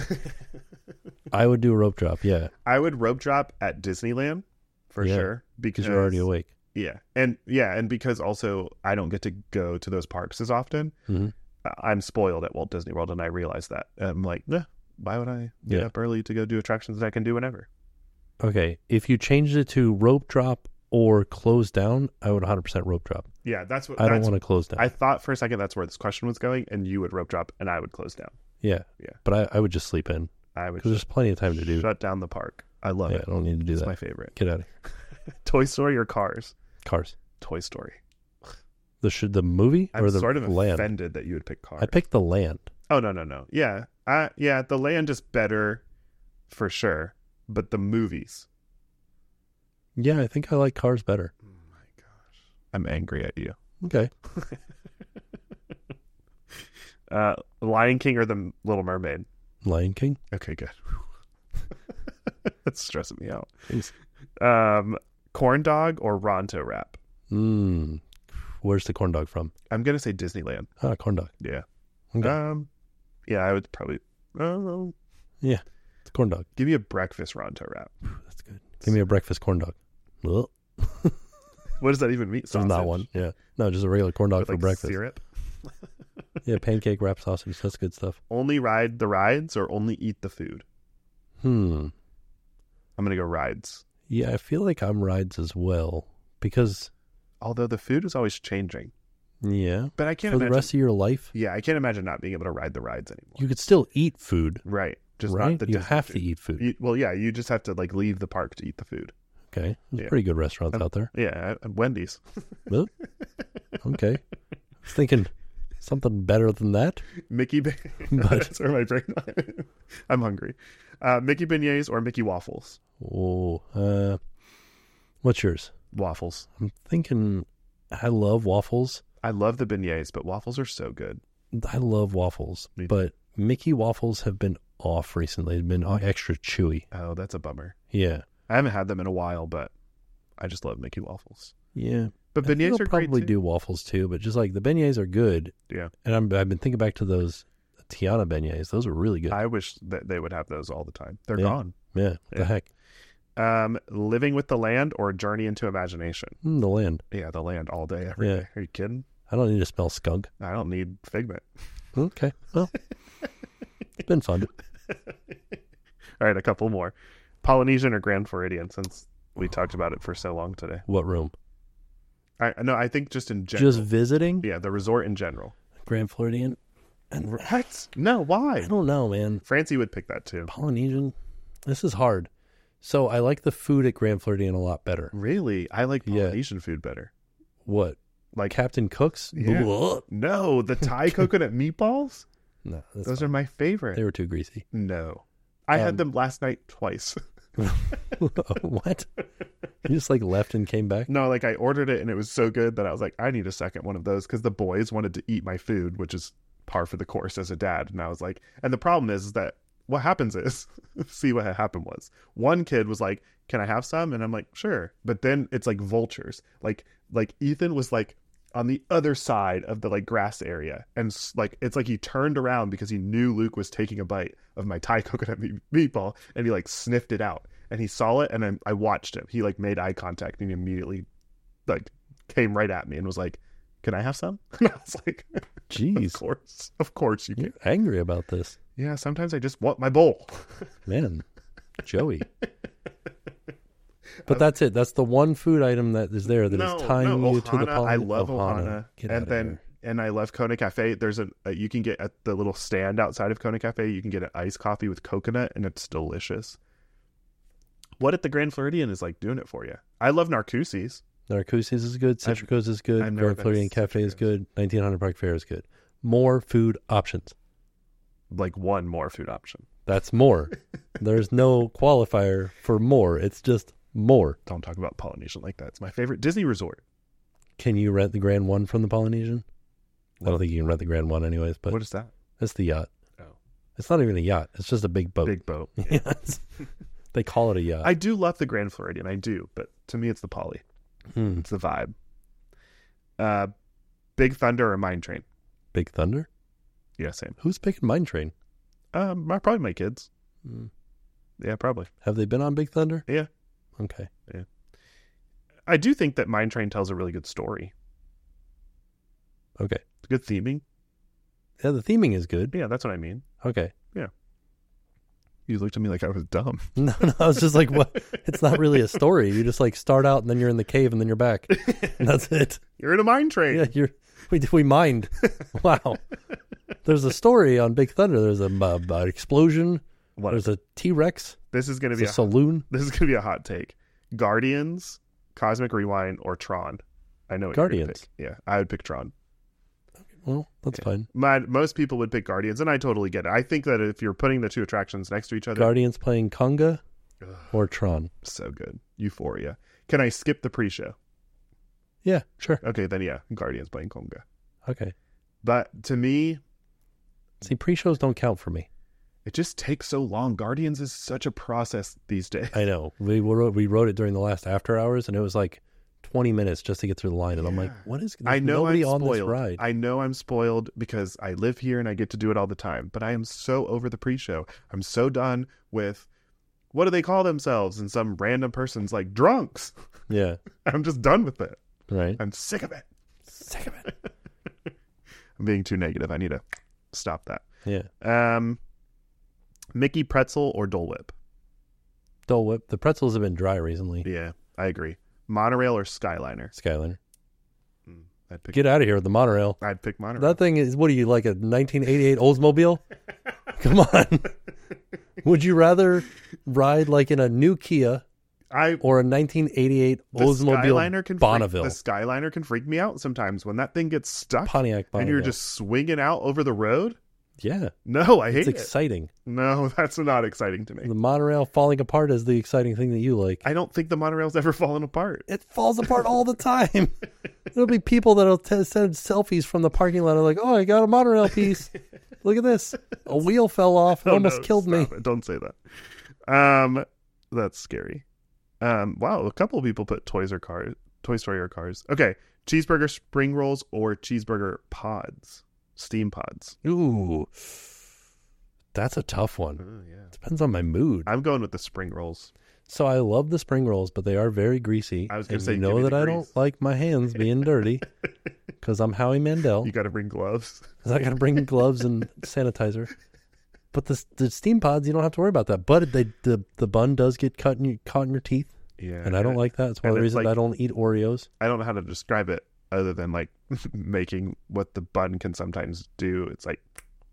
I would do a rope drop. Yeah, I would rope drop at Disneyland for sure because you're already awake. Yeah, and because also I don't get to go to those parks as often. Mm-hmm. I'm spoiled at Walt Disney World, and I realize that. I'm like, nah, why would I get up early to go do attractions that I can do whenever? Okay, if you changed it to rope drop or close down, I would 100% rope drop. Yeah, that's what I don't want to close down. I thought for a second that's where this question was going, and you would rope drop, and I would close down. Yeah, but I would just sleep in. I would, because there's plenty of time to do. Shut down the park. I love it. I don't need to do that. It's my favorite. Get out of here. Toy Story or Cars? Cars. Toy Story. The movie or the sort of land? Offended that you would pick Cars. I picked the land. Oh no. Yeah, the land is better for sure, but the movies. Yeah, I think I like Cars better. Oh my gosh, I'm angry at you. Okay. Lion King or the Little Mermaid? Lion King. Okay, good. That's stressing me out. Thanks. Corn dog or Ronto wrap? Where's the corn dog from? I'm gonna say Disneyland. Corn dog. Yeah. Okay. Yeah, I would probably. I don't know. Yeah, it's corn dog. Give me a breakfast Ronto wrap. That's good. Give me a breakfast corn dog. What does that even mean? There's not one. Yeah. No, just a regular corn dog with, for like, breakfast. Syrup. Yeah, pancake wrapped sausage. That's good stuff. Only ride the rides or only eat the food? I'm going to go rides. Yeah, I feel like I'm rides as well because... Although the food is always changing. Yeah. But I can't For imagine... the rest of your life? Yeah, I can't imagine not being able to ride the rides anymore. You could still eat food. Right. Just right? not the You Disney have food. to eat food. You just have to like leave the park to eat the food. Okay. There's pretty good restaurants out there. Yeah, Wendy's. Well, okay. I was thinking something better than that. Mickey That's where my brain went. I'm hungry. Mickey beignets or Mickey waffles? Oh, what's yours? Waffles. I'm thinking I love waffles. I love the beignets, but waffles are so good. I love waffles, but Mickey waffles have been off recently. They've been extra chewy. Oh, that's a bummer. Yeah. I haven't had them in a while, but I just love Mickey waffles. Yeah. But beignets are great, probably too. do waffles too, but just like the beignets are good. Yeah. And I've been thinking back to those Tiana beignets. Those are really good. I wish that they would have those all the time. They're gone. Yeah. What the heck? Living with the land or Journey into Imagination? The land. Yeah, the land all day, every day. Are you kidding? I don't need to smell skunk. I don't need Figment. Okay. Well, it's been fun. All right, a couple more. Polynesian or Grand Floridian, since we talked about it for so long today. What room? I think just in general. Just visiting? Yeah, the resort in general. Grand Floridian? And what? No, why? I don't know, man. Francie would pick that too. Polynesian? This is hard. So I like the food at Grand Floridian a lot better. Really? I like Polynesian food better. What? Like Captain Cook's? Yeah. No, the Thai coconut meatballs? No. Those are my favorite. They were too greasy. No. I had them last night twice. What? You just like left and came back? No, like I ordered it and it was so good that I was like, I need a second one of those because the boys wanted to eat my food, which is par for the course as a dad. And I was like, and the problem is that what happens is, see what had happened was one kid was like, can I have some? And I'm like, sure. But then it's like vultures. Like Ethan was like on the other side of the like grass area. And like, it's like he turned around because he knew Luke was taking a bite of my Thai coconut meatball and he like sniffed it out and he saw it. And then I watched him. He like made eye contact and he immediately like came right at me and was like, can I have some? And I was like, jeez, of course you can. You're angry about this. Yeah, sometimes I just want my bowl. Man, Joey. But that's it. That's the one food item that is there that is tying you to the Polynesian. I love Ohana. And I love Kona Cafe. There's you can get at the little stand outside of Kona Cafe, you can get an iced coffee with coconut and it's delicious. What at the Grand Floridian is like doing it for you? I love Narcoossee's. Narcoossee's is good. Citrico's is good. Grand Floridian Cafe is good. 1900 Park Fair is good. More food options. Like one more food option. That's more. There's no qualifier for more. It's just more. Don't talk about Polynesian like that. It's my favorite Disney resort. Can you rent the Grand One from the Polynesian? I don't think you can rent the Grand One anyways. But what is that? It's the yacht. Oh. It's not even a yacht. It's just a big boat. Big boat. Yeah. They call it a yacht. I do love the Grand Floridian. I do. But to me, it's the Poly. It's the vibe. Big Thunder or Mine Train? Big Thunder? Yeah, same. Who's picking Mine Train? Probably my kids. Yeah, probably. Have they been on Big Thunder? Yeah. Okay. Yeah. I do think that Mine Train tells a really good story. Okay. It's good theming. Yeah, the theming is good. Yeah, that's what I mean. Okay. Yeah. You looked at me like I was dumb. No, I was just like, what? It's not really a story. You just like start out and then you're in the cave and then you're back. And that's it. You're in a mine train. Yeah, we mined. Wow. There's a story on Big Thunder. There's an explosion. There's a T-Rex. This is going to be a saloon. This is going to be a hot take. Guardians, Cosmic Rewind, or Tron. I know what Guardians. You're gonna pick. Yeah, I would pick Tron. Well, that's fine. Most people would pick Guardians, and I totally get it. I think that if you're putting the two attractions next to each other... Guardians playing Conga or Tron? So good. Euphoria. Can I skip the pre-show? Yeah, sure. Okay, then yeah, Guardians playing Conga. Okay. But to me... See, pre-shows don't count for me. It just takes so long. Guardians is such a process these days. I know. We wrote it during the last after hours, and it was like 20 minutes just to get through the line. And I'm like, what is... I know nobody I'm on spoiled. this ride. I know I'm spoiled because I live here and I get to do it all the time. But I am so over the pre-show. I'm so done with... What do they call themselves? And some random person's like, drunks. Yeah. I'm just done with it. Right. I'm sick of it. Sick of it. I'm being too negative. I need to stop that. Yeah. Mickey pretzel or Dole Whip? Dole Whip. The pretzels have been dry recently. Yeah, I agree. Monorail or Skyliner? Skyliner. I'd pick. Get out of here with the monorail. I'd pick Monorail. That thing is, what are you, like a 1988 Oldsmobile? Come on. Would you rather ride like in a new Kia or a 1988 Oldsmobile Bonneville? The Skyliner can freak me out sometimes when that thing gets stuck. Pontiac Bonneville. And you're just swinging out over the road. Yeah. No, I hate it's it. It's exciting. No, that's not exciting to me. The monorail falling apart is the exciting thing that you like. I don't think the monorail's ever fallen apart. It falls apart all the time. There'll be people that'll send selfies from the parking lot. Like, oh, I got a monorail piece. Look at this. A wheel fell off. It almost killed me. Don't say that. That's scary. Wow, a couple of people put Toy Story or Cars. Okay, cheeseburger spring rolls or cheeseburger pods, steam pods. Ooh, that's a tough one. Yeah. Depends on my mood. I'm going with the spring rolls. So I love the spring rolls, but they are very greasy. I was going to say, you know that I don't like my hands being dirty because I'm Howie Mandel. You got to bring gloves. I got to bring gloves and sanitizer. But the steam pods, you don't have to worry about that. But the bun does get caught in your teeth. Yeah, and I don't like that. It's one of the reasons I don't eat Oreos. I don't know how to describe it other than like making what the bun can sometimes do. It's like,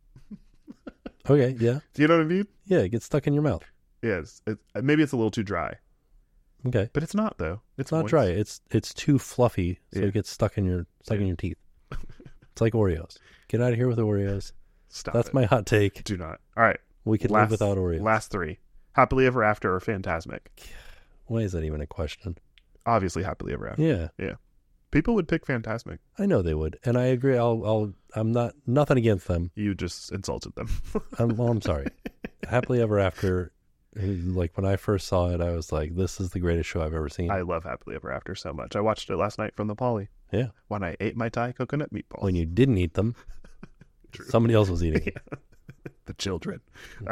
okay, yeah. Do you know what I mean? Yeah, it gets stuck in your mouth. Yes, maybe it's a little too dry. Okay, but it's not though. It's not dry. It's too fluffy, so it gets stuck in your teeth. It's like Oreos. Get out of here with Oreos. Stop. That's my hot take. Do not. All right, we could live without Oreos. Last three: Happily Ever After or Fantasmic. Why is that even a question? Obviously, Happily Ever After. Yeah. People would pick Fantasmic. I know they would, and I agree. I'm not nothing against them. You just insulted them. I'm sorry. Happily Ever After. Like when I first saw it, I was like, "This is the greatest show I've ever seen." I love Happily Ever After so much. I watched it last night from the Poly. Yeah. When I ate my Thai coconut meatballs. When you didn't eat them, somebody else was eating. The children.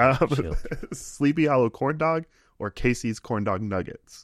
Sleepy Hollow corn dog or Casey's corn dog nuggets.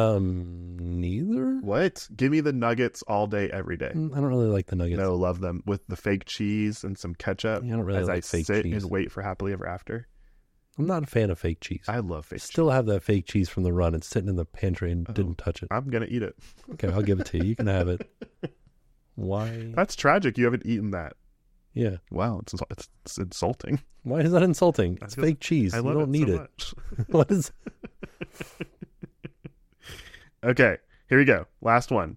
Neither. What? Give me the nuggets all day, every day. I don't really like the nuggets. No, love them with the fake cheese and some ketchup. I don't really as like I fake sit cheese. And wait for Happily Ever After. I'm not a fan of fake cheese. I love fake cheese. Still have that fake cheese from the run. It's sitting in the pantry and didn't touch it. I'm gonna eat it. Okay, I'll give it to you. You can have it. Why? That's tragic. You haven't eaten that. Yeah. Wow, it's insulting. Why is that insulting? It's fake cheese. I love you don't need so it. Much. What is? Okay, here we go. Last one.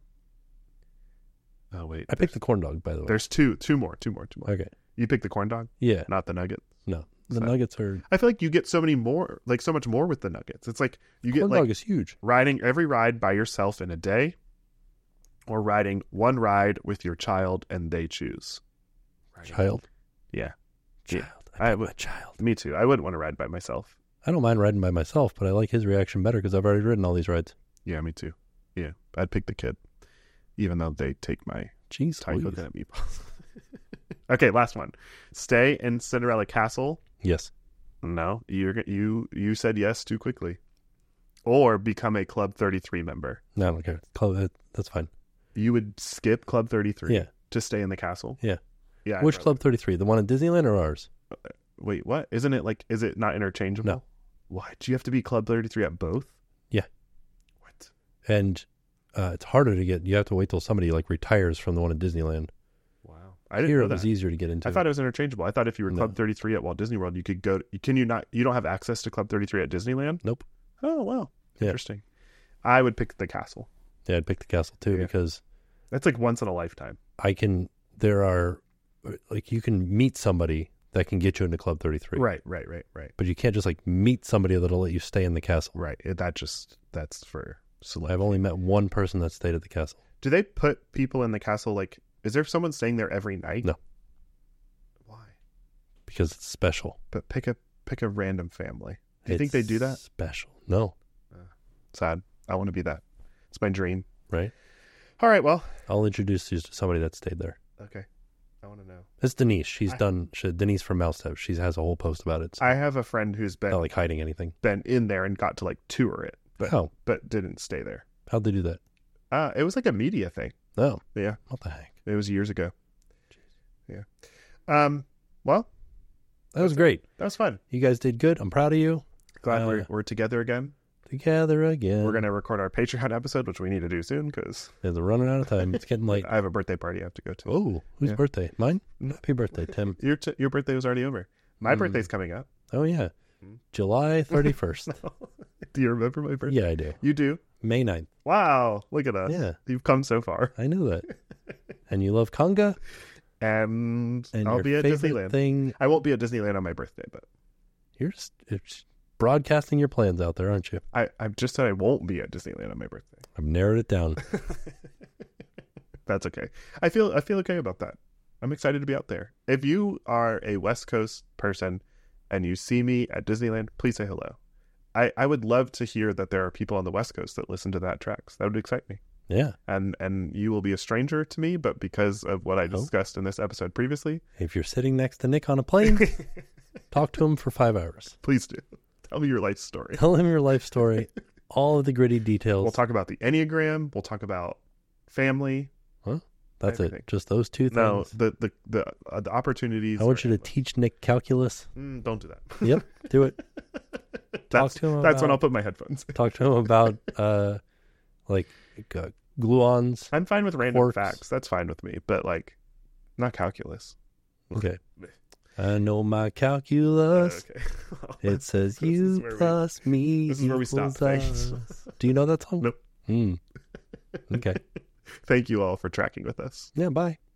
Oh wait, I picked the corn dog. By the way, there's two more. Okay, you picked the corn dog. Yeah, not the nugget. No, the nuggets are. I feel like you get so much more with the nuggets. It's like you get corn dog is huge. Riding every ride by yourself in a day, or riding one ride with your child and they choose. Child. Yeah. Child. I would. Child. Me too. I wouldn't want to ride by myself. I don't mind riding by myself, but I like his reaction better because I've already ridden all these rides. Yeah, me too. Yeah, I'd pick the kid, even though they take my Thai coconut meatballs. Okay, last one. Stay in Cinderella Castle. Yes. No, you said yes too quickly. Or become a Club 33 member. No, I don't care. That's fine. You would skip Club 33 Yeah. to stay in the castle? Yeah. Yeah. Which Club 33? The one at Disneyland or ours? Wait, what? Isn't it like, is it not interchangeable? No. Why? Do you have to be Club 33 at both? Yeah. What? And it's harder to get. You have to wait till somebody like retires from the one at Disneyland. Wow. I didn't Here know it was that. easier to get into. I thought it was interchangeable. I thought if you were Club 33 at Walt Disney World, you could go. You don't have access to Club 33 at Disneyland? Nope. Oh, wow. Yeah. Interesting. I would pick the castle. Yeah, I'd pick the castle too because that's like once in a lifetime. There are, like, you can meet somebody that can get you into Club 33. Right. But you can't just like meet somebody that'll let you stay in the castle. Right. That's for celebrity. I've only met one person that stayed at the castle. Do they put people in the castle? Like, is there someone staying there every night? No. Why? Because it's special. But pick a random family. Do you think they do that? Special. No. Sad. I want to be that. It's my dream. Right. All right. Well, I'll introduce you to somebody that stayed there. Okay. I want to know. It's Denise. Denise from Mousestep. She has a whole post about it. So I have a friend who's been not like hiding anything. Been in there and got to like tour it, but didn't stay there. How'd they do that? It was like a media thing. Oh. Yeah. What the heck? It was years ago. Jeez. Yeah. Well, that was great. That was fun. You guys did good. I'm proud of you. Glad we're together again. Together again. We're going to record our Patreon episode, which we need to do soon because we're running out of time. It's getting late. I have a birthday party I have to go to. Oh, whose birthday? Mine? Happy birthday, Tim. Your birthday was already over. My birthday's coming up. Oh, yeah. July 31st. No. Do you remember my birthday? Yeah, I do. You do? May 9th. Wow. Look at us. Yeah. You've come so far. I knew that. And you love conga? And I'll be at Disneyland. I won't be at Disneyland on my birthday, but you're just broadcasting your plans out there, aren't you? I've just said I won't be at Disneyland on my birthday. I've narrowed it down. That's okay. I feel okay about that. I'm excited to be out there. If you are a West Coast person and you see me at Disneyland, please say hello. I would love to hear that there are people on the West Coast that listen to That Tracks. That would excite me. Yeah. And you will be a stranger to me, but because of what I discussed in this episode previously. If you're sitting next to Nick on a plane, talk to him for 5 hours. Please do. Tell me your life story. Tell him your life story. All of the gritty details. We'll talk about the Enneagram. We'll talk about family. Huh? That's everything. It. Just those two things. No, the opportunities. I want you to teach Nick calculus. Don't do that. Yep, do it. Talk to him. That's when I'll put my headphones. Talk to him about gluons. I'm fine with random facts. That's fine with me, but not calculus. Okay. I know my calculus. Okay. It says you plus me. This is where we stop. Thanks. Do you know that song? Nope. Okay. Thank you all for tracking with us. Yeah, bye.